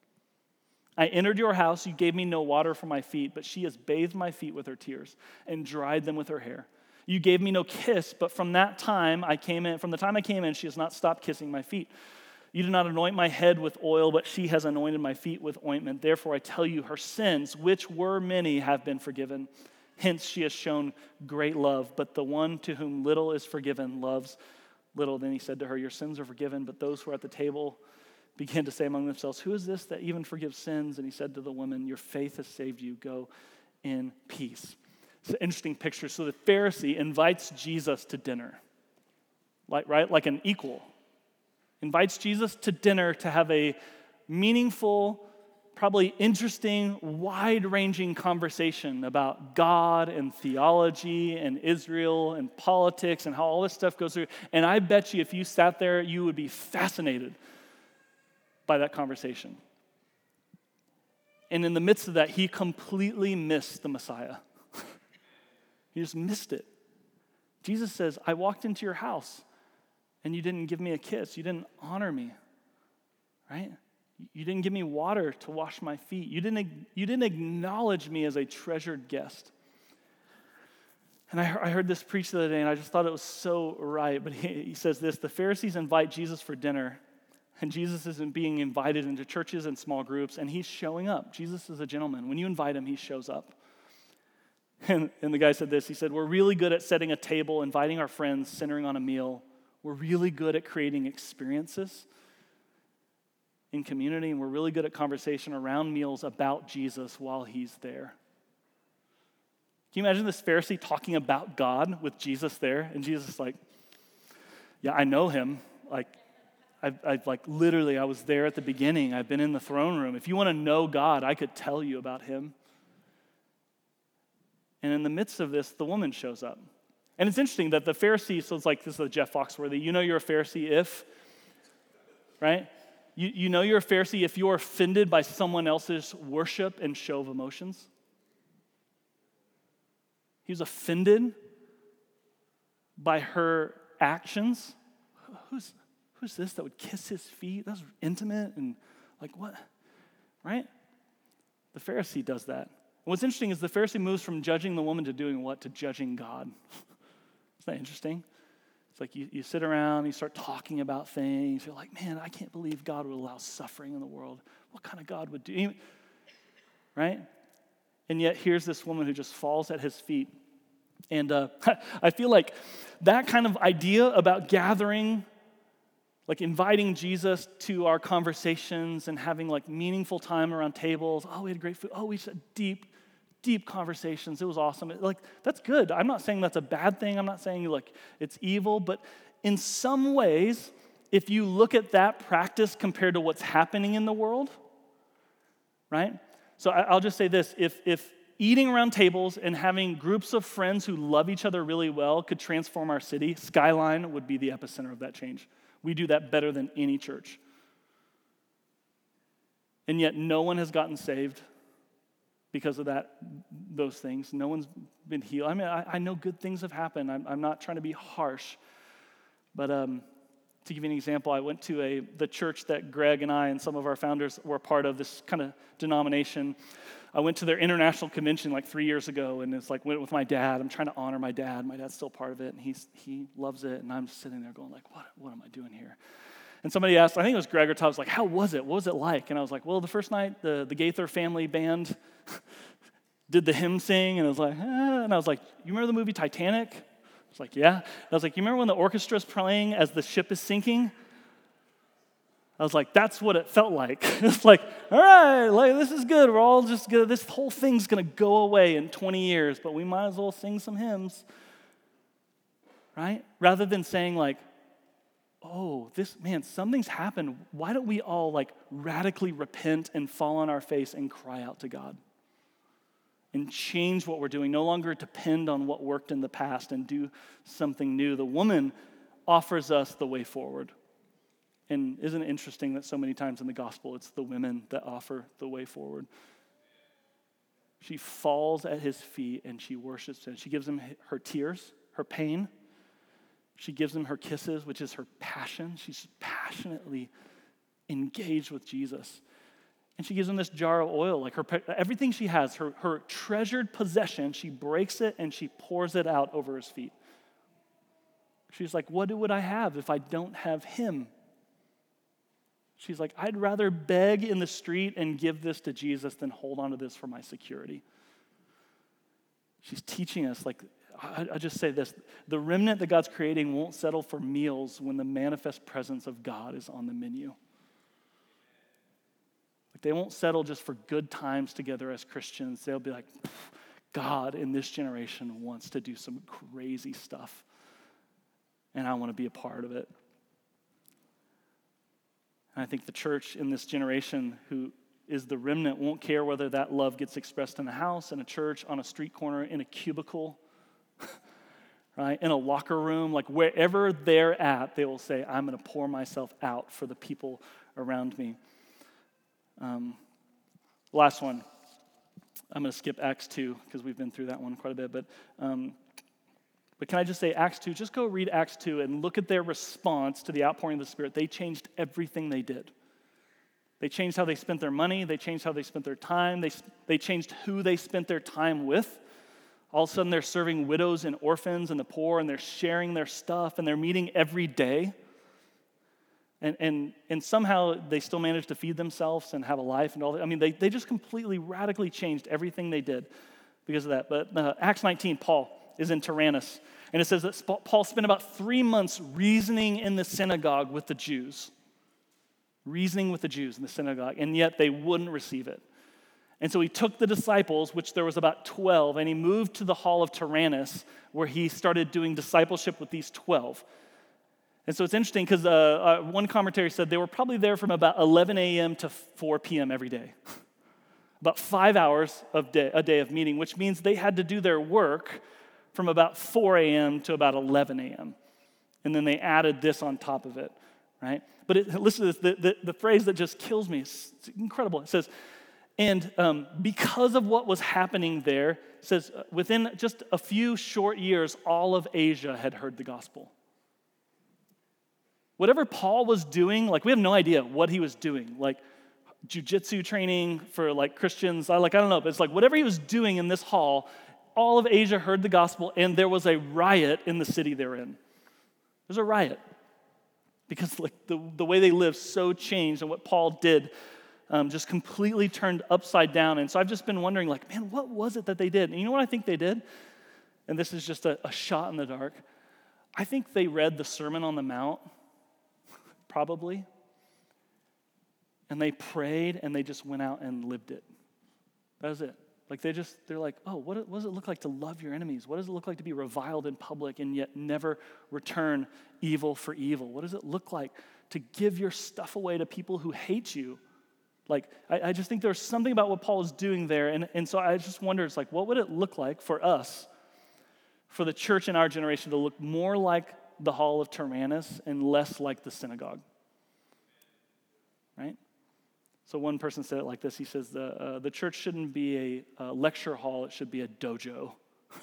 I entered your house, you gave me no water for my feet, but she has bathed my feet with her tears and dried them with her hair. You gave me no kiss, but from that time I came in, from the time I came in, she has not stopped kissing my feet. You did not anoint my head with oil, but she has anointed my feet with ointment. Therefore I tell you, her sins, which were many, have been forgiven. Hence she has shown great love, but the one to whom little is forgiven loves little. Then he said to her, your sins are forgiven, but those who are at the table began to say among themselves, who is this that even forgives sins? And he said to the woman, your faith has saved you. Go in peace. It's an interesting picture. So the Pharisee invites Jesus to dinner, like, right? Like an equal. Invites Jesus to dinner to have a meaningful, probably interesting, wide-ranging conversation about God and theology and Israel and politics and how all this stuff goes through. And I bet you if you sat there, you would be fascinated by that conversation. And in the midst of that, he completely missed the Messiah. He just missed it. Jesus says, I walked into your house and you didn't give me a kiss. You didn't honor me, right? You didn't give me water to wash my feet. You didn't, you didn't acknowledge me as a treasured guest. And I, I heard this preached the other day, and I just thought it was so right. But he, he says this, the Pharisees invite Jesus for dinner, and Jesus isn't being invited into churches and small groups, and he's showing up. Jesus is a gentleman. When you invite him, he shows up. And, and the guy said this, he said, we're really good at setting a table, inviting our friends, centering on a meal. We're really good at creating experiences in community, and we're really good at conversation around meals about Jesus while he's there. Can you imagine this Pharisee talking about God with Jesus there? And Jesus is like, yeah, I know him. Like, I've, I've like literally, I was there at the beginning. I've been in the throne room. If you want to know God, I could tell you about him. And in the midst of this, the woman shows up. And it's interesting that the Pharisee, so it's like, this is a Jeff Foxworthy, you know you're a Pharisee if, right? You, you know you're a Pharisee if you're offended by someone else's worship and show of emotions. He was offended by her actions. Who's, who's this that would kiss his feet? That's intimate and like what? Right? The Pharisee does that. And what's interesting is the Pharisee moves from judging the woman to doing what? To judging God. Isn't that interesting? It's like you, you sit around, you start talking about things. You're like, man, I can't believe God would allow suffering in the world. What kind of God would do? Right? And yet here's this woman who just falls at his feet. And uh, I feel like that kind of idea about gathering, like inviting Jesus to our conversations and having like meaningful time around tables. Oh, we had great food. Oh, we had deep, deep conversations. It was awesome. Like, that's good. I'm not saying that's a bad thing. I'm not saying like it's evil. But in some ways, if you look at that practice compared to what's happening in the world, right? So I'll just say this. If, if eating around tables and having groups of friends who love each other really well could transform our city, Skyline would be the epicenter of that change. We do that better than any church. And yet no one has gotten saved because of that, those things. No one's been healed. I mean, I, I know good things have happened. I'm, I'm not trying to be harsh. But um, to give you an example, I went to a the church that Greg and I and some of our founders were part of, this kind of denomination. I went to their international convention like three years ago, and it's like went with my dad. I'm trying to honor my dad. My dad's still part of it, and he's he loves it. And I'm just sitting there going like, what what am I doing here? And somebody asked, I think it was Greg or Todd, was like, how was it? What was it like? And I was like, well, the first night, the, the Gaither family band did the hymn sing, and I was like, ah. And I was like, you remember the movie Titanic? I was like, yeah. I was like, you remember when the orchestra's playing as the ship is sinking? I was like, that's what it felt like. It's like, all right, like this is good. We're all just gonna, this whole thing's gonna go away in twenty years, but we might as well sing some hymns, right? Rather than saying like, oh, this, man, something's happened. Why don't we all like radically repent and fall on our face and cry out to God? And change what we're doing, no longer depend on what worked in the past and do something new. The woman offers us the way forward. And isn't it interesting that so many times in the gospel, it's the women that offer the way forward? She falls at his feet and she worships him. She gives him her tears, her pain. She gives him her kisses, which is her passion. She's passionately engaged with Jesus. And she gives him this jar of oil, like her everything she has, her, her treasured possession, she breaks it and she pours it out over his feet. She's like, what would I have if I don't have him? She's like, I'd rather beg in the street and give this to Jesus than hold on to this for my security. She's teaching us, like, I, I just say this, the remnant that God's creating won't settle for meals when the manifest presence of God is on the menu. Like, they won't settle just for good times together as Christians. They'll be like, God in this generation wants to do some crazy stuff, and I want to be a part of it. And I think the church in this generation who is the remnant won't care whether that love gets expressed in a house, in a church, on a street corner, in a cubicle, right, in a locker room. Like wherever they're at, they will say, I'm going to pour myself out for the people around me. Um, last one. I'm going to skip Acts two because we've been through that one quite a bit. But um, But can I just say Acts two, just go read Acts two and look at their response to the outpouring of the Spirit. They changed everything they did. They changed how they spent their money. They changed how they spent their time. They, they changed who they spent their time with. All of a sudden, they're serving widows and orphans and the poor, and they're sharing their stuff, and they're meeting every day. And, and, and somehow they still manage to feed themselves and have a life and all that. I mean, they, they just completely, radically changed everything they did because of that. But uh, Acts nineteen, Paul is in Tyrannus. And it says that Paul spent about three months reasoning in the synagogue with the Jews. Reasoning with the Jews in the synagogue, and yet they wouldn't receive it. And so he took the disciples, which there was about twelve, and he moved to the hall of Tyrannus, where he started doing discipleship with these twelve. And so it's interesting because uh, uh, one commentary said they were probably there from about eleven a.m. to four p.m. every day. About five hours of day, a day of meeting, which means they had to do their work from about four a.m. to about eleven a.m. And then they added this on top of it, right? But it, listen to this, the, the, the phrase that just kills me, it's incredible. It says, and um, because of what was happening there, it says, uh, within just a few short years, all of Asia had heard the gospel. Whatever Paul was doing, like we have no idea what he was doing, like jiu-jitsu training for like Christians, I like I don't know, but it's like whatever he was doing in this hall, all of Asia heard the gospel, and there was a riot in the city they're in. There's a riot because like the, the way they lived so changed, and what Paul did um, just completely turned upside down. And so I've just been wondering, like, man, what was it that they did? And you know what I think they did? And this is just a, a shot in the dark. I think they read the Sermon on the Mount, probably, and they prayed, and they just went out and lived it. That was it. Like they just, they're like, oh, what, what does it look like to love your enemies? What does it look like to be reviled in public and yet never return evil for evil? What does it look like to give your stuff away to people who hate you? Like, I, I just think there's something about what Paul is doing there. And, and so I just wonder, it's like, what would it look like for us, for the church in our generation to look more like the Hall of Tyrannus and less like the synagogue? Right? So one person said it like this. He says, the, uh, the church shouldn't be a, a lecture hall. It should be a dojo.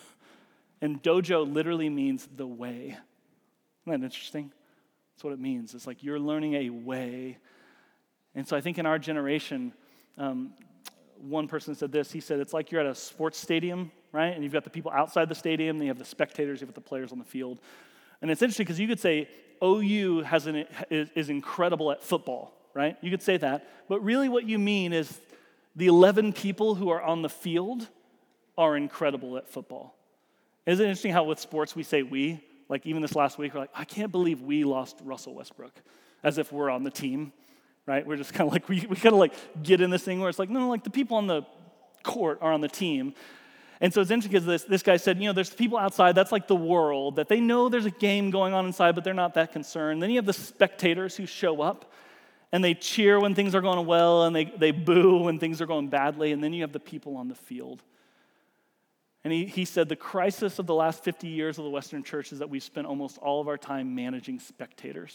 And dojo literally means the way. Isn't that interesting? That's what it means. It's like you're learning a way. And so I think in our generation, um, one person said this. He said, it's like you're at a sports stadium, right? And you've got the people outside the stadium. And you have the spectators. You have the players on the field. And it's interesting because you could say O U has an, is, is incredible at football. Right? You could say that. But really what you mean is the eleven people who are on the field are incredible at football. Isn't it interesting how with sports we say we? Like even this last week, we're like, I can't believe we lost Russell Westbrook, as if we're on the team, right? We're just kind of like, we, we kind of like get in this thing where it's like, no, no, like the people on the court are on the team. And so it's interesting because this, this guy said, you know, there's people outside, that's like the world, that they know there's a game going on inside, but they're not that concerned. Then you have the spectators who show up, and they cheer when things are going well, and they, they boo when things are going badly, and then you have the people on the field. And he, he said the crisis of the last fifty years of the Western church is that we've spent almost all of our time managing spectators.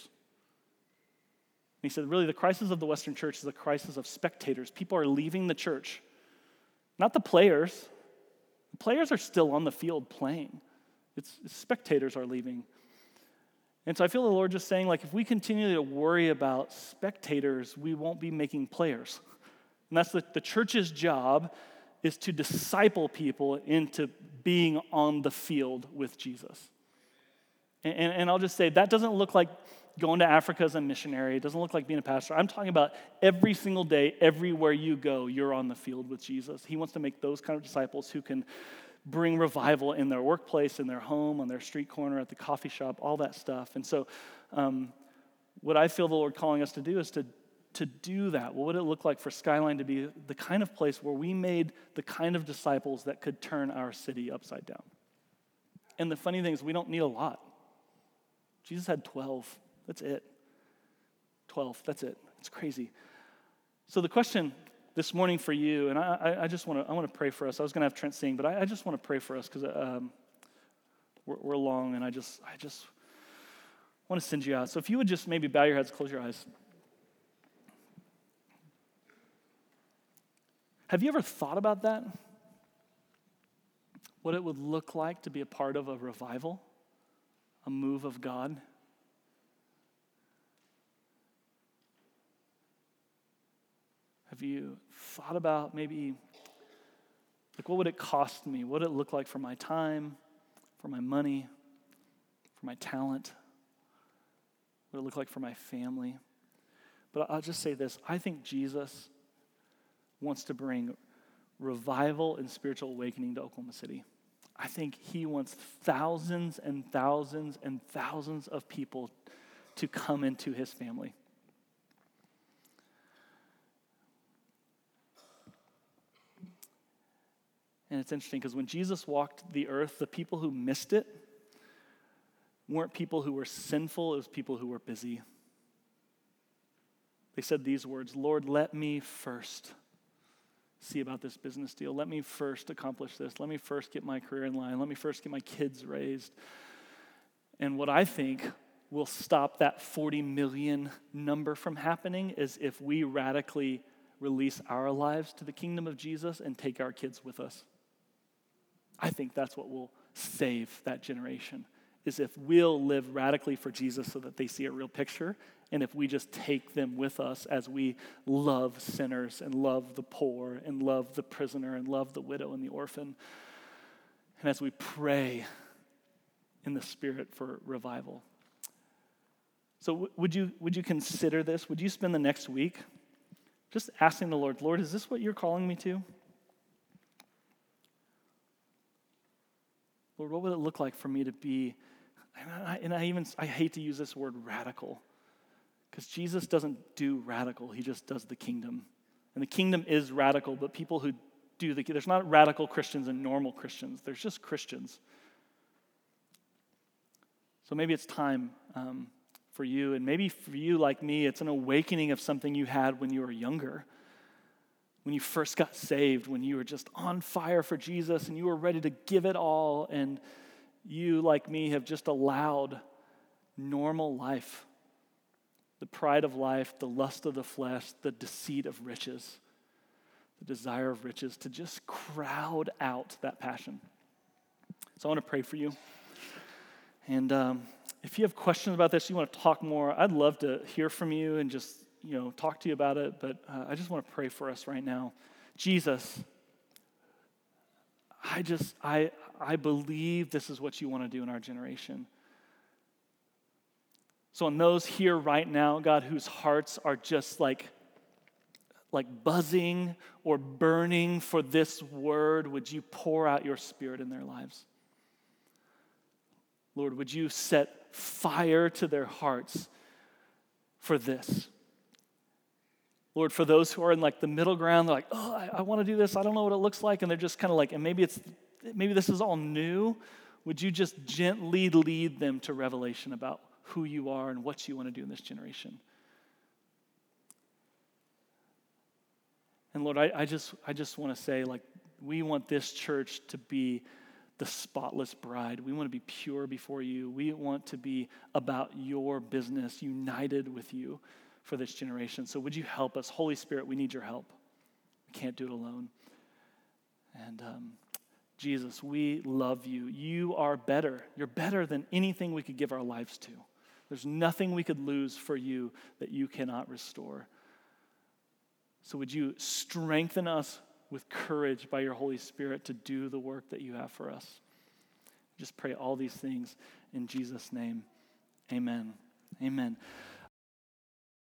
And he said, really, the crisis of the Western church is a crisis of spectators. People are leaving the church, not the players. The players are still on the field playing. It's, it's spectators are leaving. And so I feel the Lord just saying, like, if we continue to worry about spectators, we won't be making players. And that's the, the church's job is to disciple people into being on the field with Jesus. And, and, and I'll just say, that doesn't look like going to Africa as a missionary. It doesn't look like being a pastor. I'm talking about every single day, everywhere you go, you're on the field with Jesus. He wants to make those kind of disciples who can bring revival in their workplace, in their home, on their street corner, at the coffee shop, all that stuff. And so um, what I feel the Lord calling us to do is to, to do that. What would it look like for Skyline to be the kind of place where we made the kind of disciples that could turn our city upside down? And the funny thing is we don't need a lot. Jesus had twelve. That's it. twelve. That's it. It's crazy. So the question this morning for you, and I, I just want to I want to pray for us. I was going to have Trent sing, but I, I just want to pray for us because um, we're, we're long, and I just I just want to send you out. So if you would just maybe bow your heads, close your eyes. Have you ever thought about that? What it would look like to be a part of a revival, a move of God? Have you thought about maybe, like, what would it cost me? What would it look like for my time, for my money, for my talent? What would it look like for my family? But I'll just say this. I think Jesus wants to bring revival and spiritual awakening to Oklahoma City. I think he wants thousands and thousands and thousands of people to come into his family. And it's interesting because when Jesus walked the earth, the people who missed it weren't people who were sinful, it was people who were busy. They said these words, Lord, let me first see about this business deal. Let me first accomplish this. Let me first get my career in line. Let me first get my kids raised. And what I think will stop that forty million number from happening is if we radically release our lives to the kingdom of Jesus and take our kids with us. I think that's what will save that generation, is if we'll live radically for Jesus so that they see a real picture, and if we just take them with us as we love sinners and love the poor and love the prisoner and love the widow and the orphan, and as we pray in the Spirit for revival. So w- would you would you consider this? Would you spend the next week Just asking the Lord, Lord, is this what you're calling me to? Lord, what would it look like for me to be, and I, and I even, I hate to use this word radical, because Jesus doesn't do radical, he just does the kingdom. And the kingdom is radical, but people who do the, there's not radical Christians and normal Christians, there's just Christians. So maybe it's time um, for you, and maybe for you like me, it's an awakening of something you had when you were younger, when you first got saved, when you were just on fire for Jesus and you were ready to give it all, and you, like me, have just allowed normal life, the pride of life, the lust of the flesh, the deceit of riches, the desire of riches, to just crowd out that passion. So I want to pray for you. And um, if you have questions about this, you want to talk more, I'd love to hear from you and just, you know, talk to you about it. But uh, I just want to pray for us right now. Jesus, I just, I, I believe this is what you want to do in our generation. So in those here right now, God, whose hearts are just like, like buzzing or burning for this word, would you pour out your Spirit in their lives? Lord, would you set fire to their hearts for this? Lord, for those who are in like the middle ground, they're like, oh, I, I want to do this. I don't know what it looks like. And they're just kind of like, and maybe it's, maybe this is all new. Would you just gently lead them to revelation about who you are and what you want to do in this generation? And Lord, I, I just, I just want to say, like, we want this church to be the spotless bride. We want to be pure before you. We want to be about your business, united with you for this generation. So would you help us? Holy Spirit, we need your help. We can't do it alone. And um, Jesus, we love you. You are better. You're better than anything we could give our lives to. There's nothing we could lose for you that you cannot restore. So would you strengthen us with courage by your Holy Spirit to do the work that you have for us? Just pray all these things in Jesus' name. Amen. Amen.